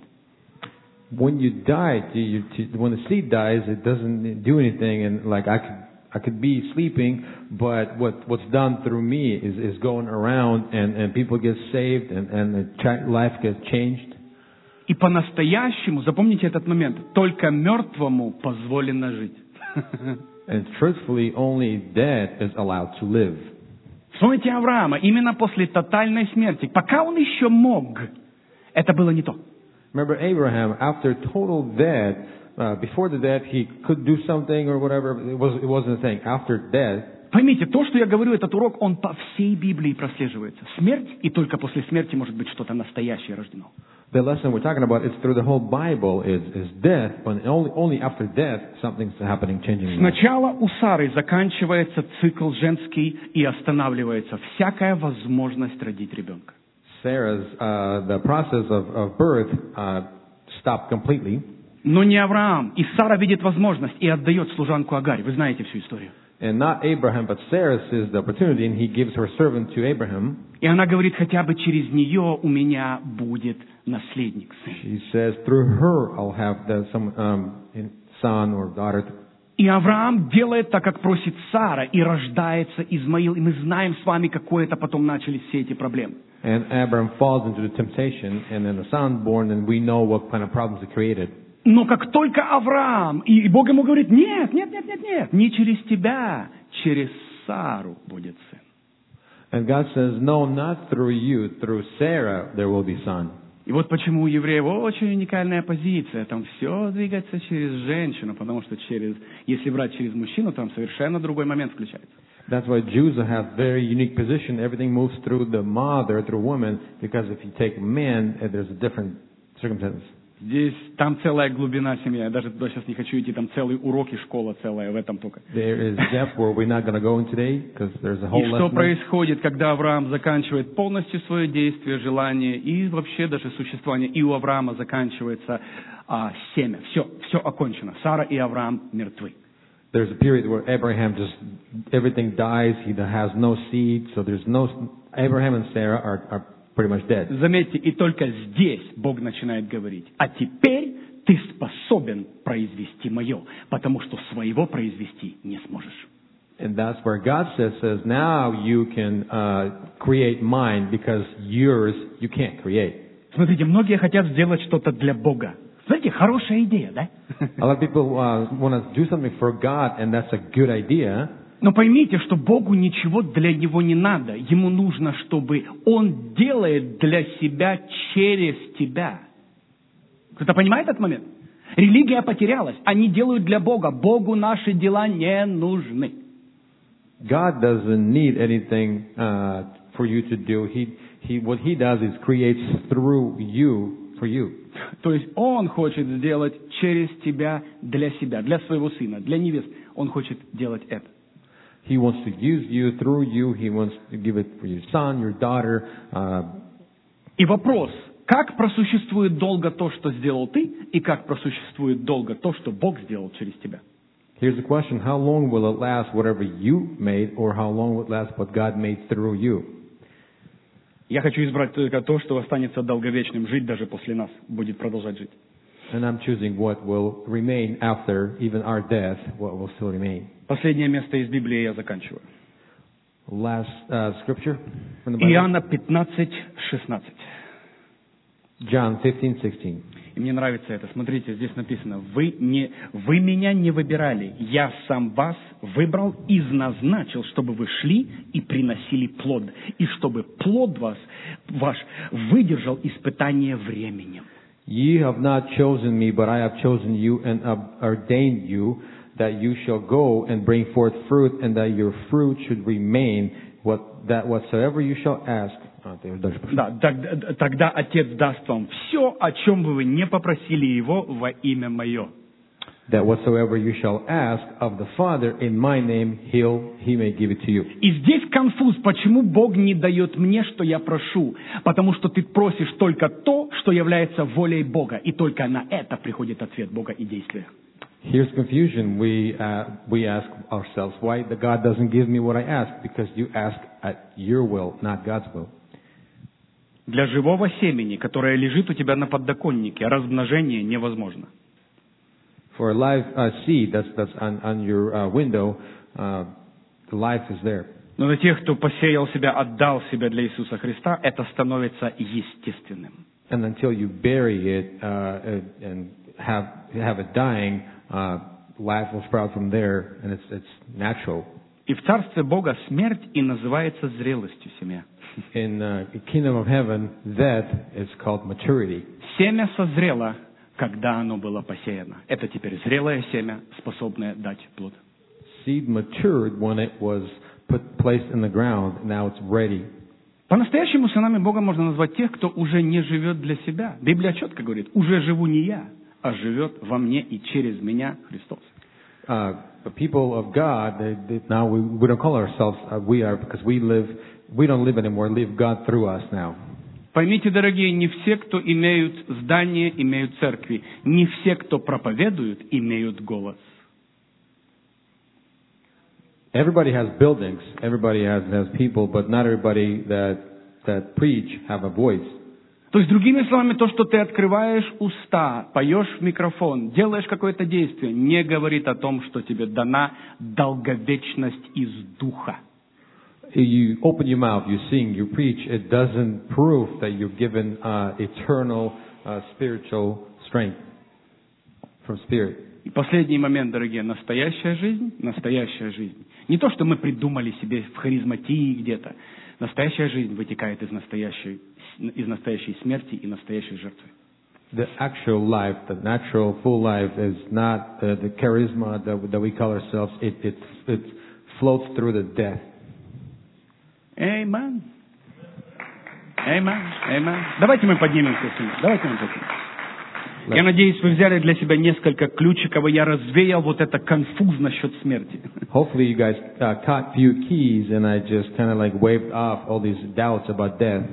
When you die, when the seed dies, it doesn't do anything, and like I could be sleeping, but what's done through me is going around, and people get saved, and life gets changed. И по-настоящему, запомните этот момент, только мертвому позволено жить. And truthfully, only dead is allowed to live. Вспомните Авраама, именно после тотальной смерти, пока он еще мог, это было не то. Remember Abraham, after total death, before the death, he could do something or whatever. It wasn't a thing. After death. Поймите, то, что я говорю, этот урок, он по всей Библии прослеживается. Смерть, и только после смерти может быть что-то настоящее рождено. The lesson we're talking about is through the whole Bible is death, but only after death something's happening, changing. Сначала у Сары заканчивается цикл женский и останавливается всякая возможность родить ребенка. Sarah's the process of birth stopped completely. Но не Авраам. И Сара видит возможность и отдает служанку Агарь. Вы знаете всю историю. And not Abraham, but Sarah sees the opportunity, and he gives her servant to Abraham. И она говорит, хотя бы через нее у меня будет наследник, сын. She says, through her I'll have son or daughter. И Авраам делает так, как просит Сара, и рождается Измаил. И мы знаем с вами, какое это потом начались все эти проблемы. And Abraham falls into the temptation, and then the son born, and we know what kind of problems it created. Но как только Авраам, и Бог ему говорит, нет, не через тебя, через Сару будет сын. And God says, no, not through you, through Sarah there will be son. И вот почему у евреев очень уникальная позиция. Там все двигается через женщину, потому что если брать через мужчину, там совершенно другой момент включается. That's why Jews have very unique position. Everything moves through the mother, through woman, because if you take men, there's a different circumstance. Здесь, там целая глубина семьи. Я даже туда сейчас не хочу идти. Там целые уроки, школа целая в этом только. There is depth where we're not going to go in today, because there's a whole И что lesson. происходит, когда Авраам заканчивает полностью свое действие, желание и вообще даже существование. И у Авраама заканчивается семя. Все окончено. Сара и Авраам мертвы. There's a period where Abraham just, everything dies, he has no seed, so there's no, Abraham and Sarah are pretty much dead. Заметьте, и только здесь Бог начинает говорить: а теперь ты способен произвести мое, потому что своего произвести не сможешь. And that's where God says, now you can create mine, because yours you can't create. Смотрите, многие хотят сделать что-то для Бога. Смотрите, хорошая идея, да? A lot of people want to do something for God, and that's a good idea. Но поймите, что Богу ничего для Него не надо. Ему нужно, чтобы Он делает для себя через тебя. Кто-то понимает этот момент? Религия потерялась. Они делают для Бога. Богу наши дела не нужны. God doesn't need anything for you to do. What He does is creates through you for you. То есть Он хочет сделать через тебя для себя, для своего сына, для невест. Он хочет делать это. He wants to use you through you. He wants to give it for your son, your daughter. И вопрос: как просуществует долго то, что сделал ты, и как просуществует долго то, что Бог сделал через тебя? Here's the question: how long will it last, whatever you made, or how long will it last what God made through you? Я хочу избрать только то, что останется долговечным, жить даже после нас, будет продолжать жить. And I'm choosing what will remain after even our death, what will still remain. Последнее место из Библии я заканчиваю. Last scripture from the Bible. Иоанна 15:16. John 15:16. И мне нравится это. Смотрите, здесь написано: вы меня не выбирали, я сам вас выбрал и назначил, чтобы вы шли и приносили плод, и чтобы плод ваш выдержал испытание временем. Ye have not chosen me, but I have chosen you and ordained you, that you shall go and bring forth fruit, and that your fruit should remain, that whatsoever you shall ask. Да, тогда Отец даст вам все, о чем бы вы не попросили Его во имя Мое. That whatsoever you shall ask of the Father in my name, He may give it to you. И здесь конфуз, почему Бог не дает мне, что я прошу. Потому что ты просишь только то, что является волей Бога. И только на это приходит ответ Бога и действия. Here's confusion. We ask ourselves, why the God doesn't give me what I ask? Because you ask at your will, not God's will. Для живого семени, которое лежит у тебя на подоконнике, размножение невозможно. For a live seed that's on your window, the life is there. Но для тех, кто посеял себя, отдал себя для Иисуса Христа, это становится естественным. And until you bury it and have it dying, life will sprout from there, and it's natural. И в Царстве Бога смерть и называется зрелостью семя. In the kingdom of heaven, that is called maturity. Семя созрело, когда оно было посеяно. Это теперь зрелое семя, способное дать плод. Seed matured when it was placed in the ground. Now it's ready. По-настоящему сынами Бога можно назвать тех, кто уже не живет для себя. Библия четко говорит: уже живу не я, а живет во мне и через меня Христос. The people of God, now we don't call ourselves we are, because we don't live anymore. Live God through us now. Поймите, дорогие, не все, кто имеют здание, имеют церкви. Не все, кто проповедуют, имеют голос. Everybody has buildings. Everybody has people, but not everybody that preach have a voice. То есть, другими словами, то, что ты открываешь уста, поешь в микрофон, делаешь какое-то действие, не говорит о том, что тебе дана долговечность из духа. You open your mouth, you sing, you preach. It doesn't prove that you're given eternal spiritual strength from Spirit. И последний момент, дорогие, настоящая жизнь. Не то, что мы придумали себе в харизматии где-то. Настоящая жизнь вытекает из настоящей смерти и настоящей жертвы. The actual life, the natural full life, is not the charisma that we call ourselves. It's floats through the death. Amen. Amen. Amen. Давайте мы поднимемся с ним. Давайте мы поднимемся. Я надеюсь, вы взяли для себя несколько ключиков, и я развеял вот это конфуз насчет смерти. Hopefully you guys caught few keys, and I just kind of like waved off all these doubts about death.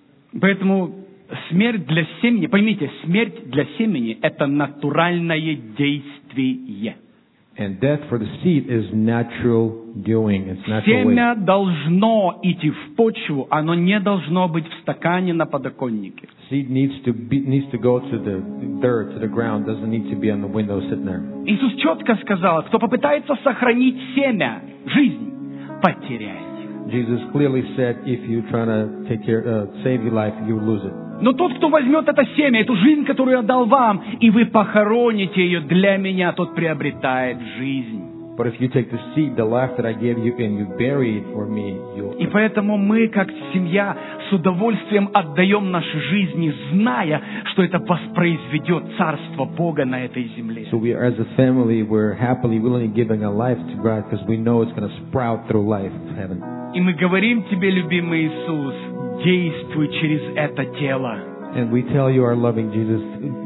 Поэтому смерть для семени, поймите, смерть для семени – это натуральное действие. And death for the seed is natural doing. It's natural Семя way. должно идти в почву, оно не должно быть в стакане на подоконнике. Seed needs to go to the dirt, to the ground. Doesn't need to be on the window sitting there. Иисус четко сказал, кто попытается сохранить семя, жизнь, потеряет. Jesus clearly said, if you're trying to save your life, you will lose it. Но тот, кто возьмет это семя, эту жизнь, которую я дал вам, и вы похороните ее для меня, тот приобретает жизнь. But if you take the seed, the life that I gave you, and you bury it for me, you'll... И поэтому мы, как семья, с удовольствием отдаем наши жизни, зная, что это воспроизведет Царство Бога на этой земле. So we, as a family, we're happily, willingly giving our life to God because we know it's going to sprout through life of heaven. И мы говорим тебе, любимый Иисус, действуй через это тело. And we tell you, our loving Jesus,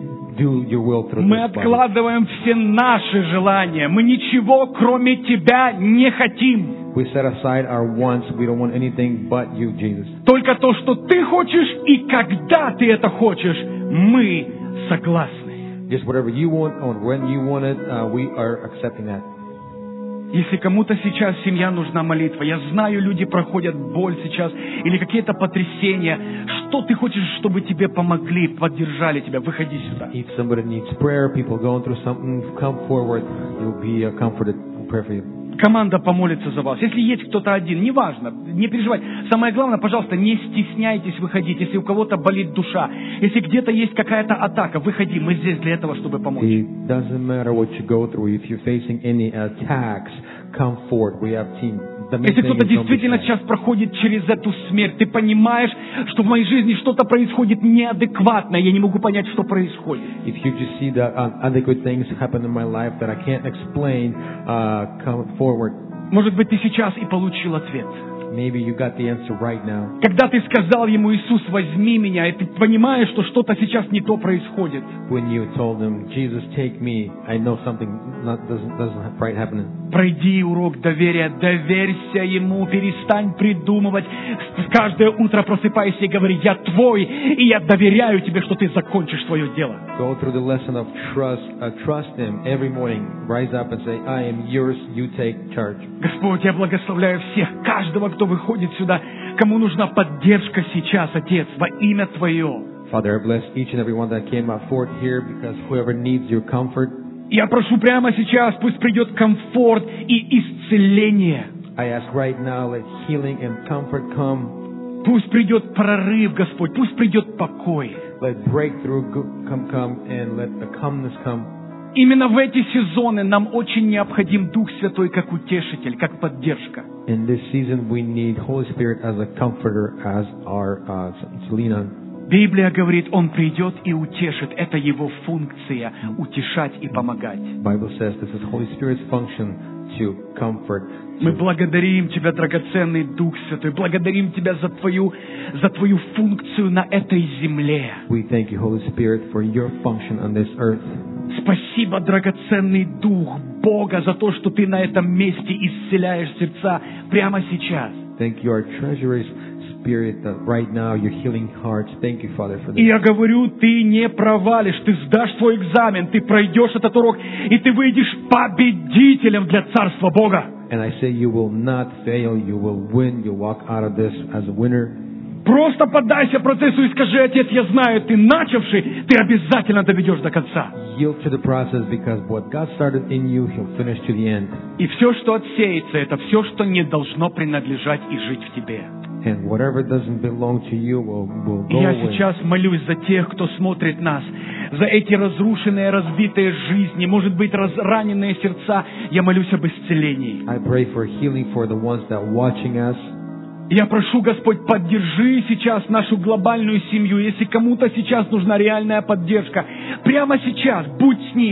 do your will through Мы this body. откладываем все наши желания. Мы ничего, кроме тебя, не хотим. We set aside our wants. We don't want anything but you, Jesus. Только то, что ты хочешь, и когда ты это хочешь, мы согласны. Just whatever you want, or when you want it, we are accepting that. Если кому-то сейчас семья нужна молитва, я знаю, люди проходят боль сейчас или какие-то потрясения. Что ты хочешь, чтобы тебе помогли, поддержали тебя? Выходи сюда. If somebody needs prayer, people going through something, come forward. You'll be comforted. We'll pray for you. Команда помолится за вас. Если есть кто-то один, неважно, не переживайте. Самое главное, пожалуйста, не стесняйтесь выходить. Если у кого-то болит душа, если где-то есть какая-то атака, выходи. Мы здесь для этого, чтобы помочь. It doesn't matter what you go through. If you're facing any attacks, come forward. We have team. Если кто-то действительно сейчас проходит через эту смерть, ты понимаешь, что в моей жизни что-то происходит неадекватное, я не могу понять, что происходит. If you just see that unadequate things happen in my life that I can't explain, come forward. Может быть, ты сейчас и получил ответ. Maybe you got the answer right now. Когда ты сказал ему, Иисус, возьми меня, и ты понимаешь, что что-то сейчас не то происходит. When you told him, Jesus, take me, I know something doesn't right happening. Пройди урок доверия, доверься Ему, перестань придумывать. Каждое утро просыпайся и говори, я твой, и я доверяю тебе, что ты закончишь свое дело. Go through the lesson of trust. Trust Him every morning. Rise up and say, I am yours, you take charge. Господь, я благословляю всех, каждого, кто выходит сюда, кому нужна поддержка сейчас, Отец, во имя Твое. Father, I bless each and every one that came out forward here, because whoever needs your comfort, Я прошу прямо сейчас, пусть придет комфорт и исцеление. I ask right now, let healing and comfort come. Пусть придет прорыв, Господь, пусть придет покой. Let breakthrough come and let the calmness come. Именно в эти сезоны нам очень необходим Дух Святой как утешитель, как поддержка. In this season, we need Holy Spirit as a comforter, as our to lean on. Библия говорит, Он придет и утешит. Это Его функция – утешать и помогать. Bible says this is Holy Spirit's function to comfort. Мы благодарим Тебя, драгоценный Дух Святой, благодарим Тебя за Твою функцию на этой земле. We thank you, Holy Spirit, for your function on this earth. Спасибо, драгоценный Дух Бога, за то, что Ты на этом месте исцеляешь сердца прямо сейчас. Thank you, our treasuries. Spirit, that right now you're healing hearts. Thank you, Father, for this. И я говорю, ты не провалишь, ты сдашь свой экзамен, ты пройдешь этот урок, и ты выйдешь победителем для Царства Бога. And I say you will not fail, you will win, you'll walk out of this as a winner. Просто поддайся процессу и скажи, Отец, я знаю, ты начавший, ты обязательно доведешь до конца. Yield to the process, because what God started in you, He'll finish to the end. И все, что отсеется, это все, что не должно принадлежать и жить в тебе. And whatever doesn't belong to you will go И я away. сейчас молюсь за тех, кто смотрит нас, за эти разрушенные, разбитые жизни, может быть, раненые сердца. Я молюсь об исцелении. I pray for healing for the ones that are watching us. Я прошу, Господь, поддержи сейчас нашу глобальную семью. Если кому-то сейчас нужна реальная поддержка, прямо сейчас будь с ними.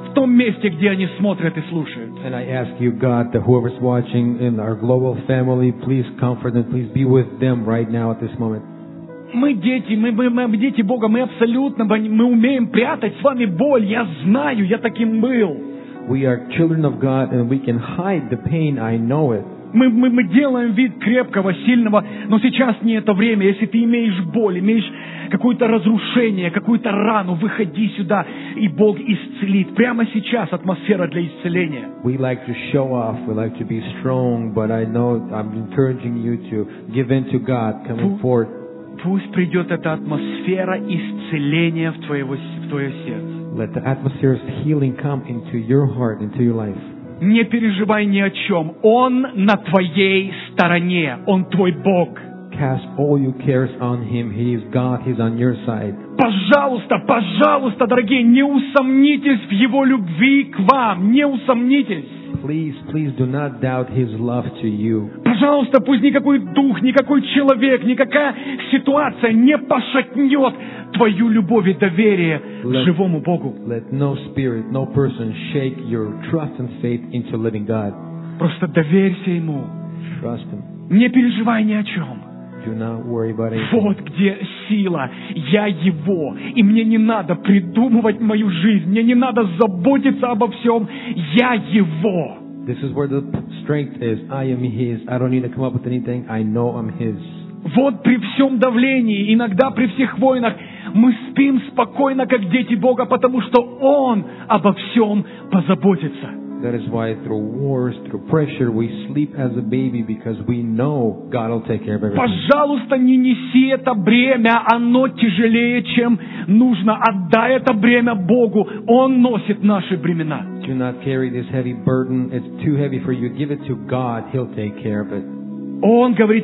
в том месте, где они смотрят и слушают. And I ask you, God, that whoever's watching in our global family, please comfort them, please be with them right now at this moment. Мы дети, мы дети Бога, мы абсолютно, мы умеем прятать с вами боль. Я знаю, я таким был. We are children of God and we can hide the pain, I know it. Мы делаем вид крепкого, сильного, но сейчас не это время. Если ты имеешь боль, имеешь какое-то разрушение, какую-то рану, выходи сюда, и Бог исцелит. Прямо сейчас атмосфера для исцеления. We like to show off, we like to be strong, but I know I'm encouraging you to give in to God, coming forward. Пусть придет эта атмосфера исцеления в твое сердце. Let the atmosphere of healing come into your heart, into your life. Не переживай ни о чем. Он на твоей стороне. Он твой Бог. Cast all your cares on Him. He is God. He's on your side. Пожалуйста, пожалуйста, дорогие, не усомнитесь в Его любви к вам. Не усомнитесь. Please, please do not doubt His love to you. Пожалуйста, пусть никакой дух, никакой человек, никакая ситуация не пошатнет твою любовь и доверие к живому Богу. Let no spirit, no person shake your trust and faith into living God. Просто доверься Ему. Trust Him. Не переживай ни о чем. Do not worry about anything. Вот где сила. Я Его. И мне не надо придумывать мою жизнь. Мне не надо заботиться обо всем. Я Его. This is where the strength is. I am His. I don't need to come up with anything. I know I'm His. Вот при всем давлении, иногда при всех войнах, мы спим спокойно, как дети Бога, потому что Он обо всем позаботится. That is why through wars, through pressure, we sleep as a baby because we know God will take care of everything. Пожалуйста, не неси это бремя, оно тяжелее, чем нужно. Отдай это бремя Богу, Он носит наши бремена. Do not carry this heavy burden. It's too heavy for you. Give it to God. He'll take care of it. Он говорит,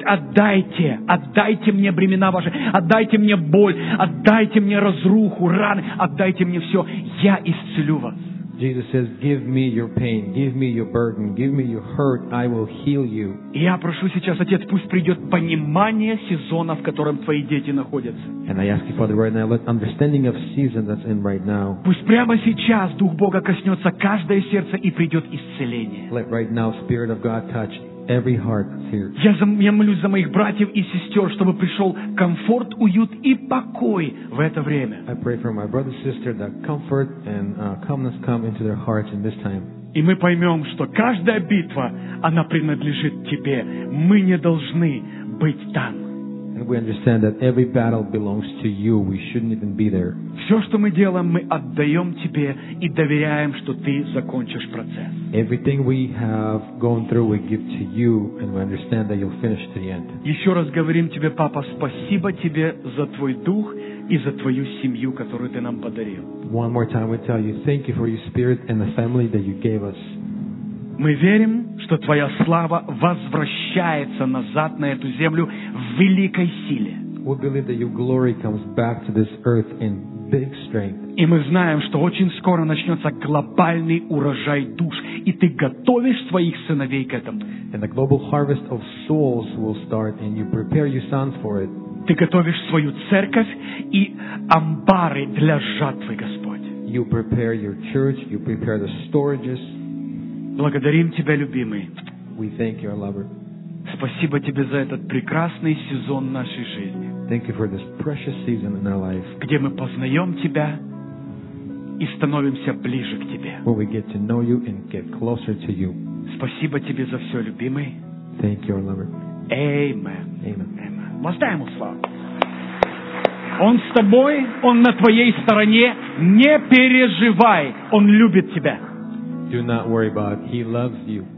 отдайте мне бремена ваши, отдайте мне боль, отдайте мне разруху, раны, отдайте мне все, я исцелю вас. Jesus says, give me your pain, give me your burden, give me your hurt, I will heal you. И я прошу сейчас, Отец, пусть придет понимание сезона, в котором твои дети находятся. And I ask you, Father, right now, let understanding of season that's in right now. Пусть прямо сейчас Дух Бога коснется каждое сердце и придет исцеление. Let right now, Spirit of God touch every heart that's here. Я молюсь за моих братьев и сестер, чтобы пришел комфорт, уют и покой в это время. I pray for my brother and sister that comfort and calmness come into their hearts in this time. И мы поймем, что каждая битва, она принадлежит Тебе. Мы не должны быть там. And we understand that every battle belongs to you. We shouldn't even be there. Все, что мы делаем, мы отдаем Тебе и доверяем, что Ты закончишь процесс. Everything we have gone through, we give to you, and we understand that you'll finish to the end. Еще раз говорим Тебе, Папа, спасибо Тебе за Твой Дух и за Твою семью, которую Ты нам подарил. One more time we tell you, thank you for your spirit and the family that you gave us. Мы верим, что Твоя слава возвращается назад на эту землю в великой силе. We believe that your glory comes back to this earth in big strength. И мы знаем, что очень скоро начнется глобальный урожай душ, и Ты готовишь своих сыновей к этому. And the global harvest of souls will start, and you prepare your sons for it. Ты готовишь свою церковь и амбары для жатвы, Господь. You prepare your church, you prepare the storages. Благодарим Тебя, любимый. We thank you, our lover. Спасибо Тебе за этот прекрасный сезон нашей жизни, Thank you for this precious season in our life, где мы познаем Тебя и становимся ближе к Тебе. where we get to know you and get closer to you. Спасибо Тебе за все, любимый. Thank you, our lover. Amen. Amen. Воздай Ему славу. Он с тобой, Он на твоей стороне. Не переживай, Он любит тебя. Do not worry about it. He loves you.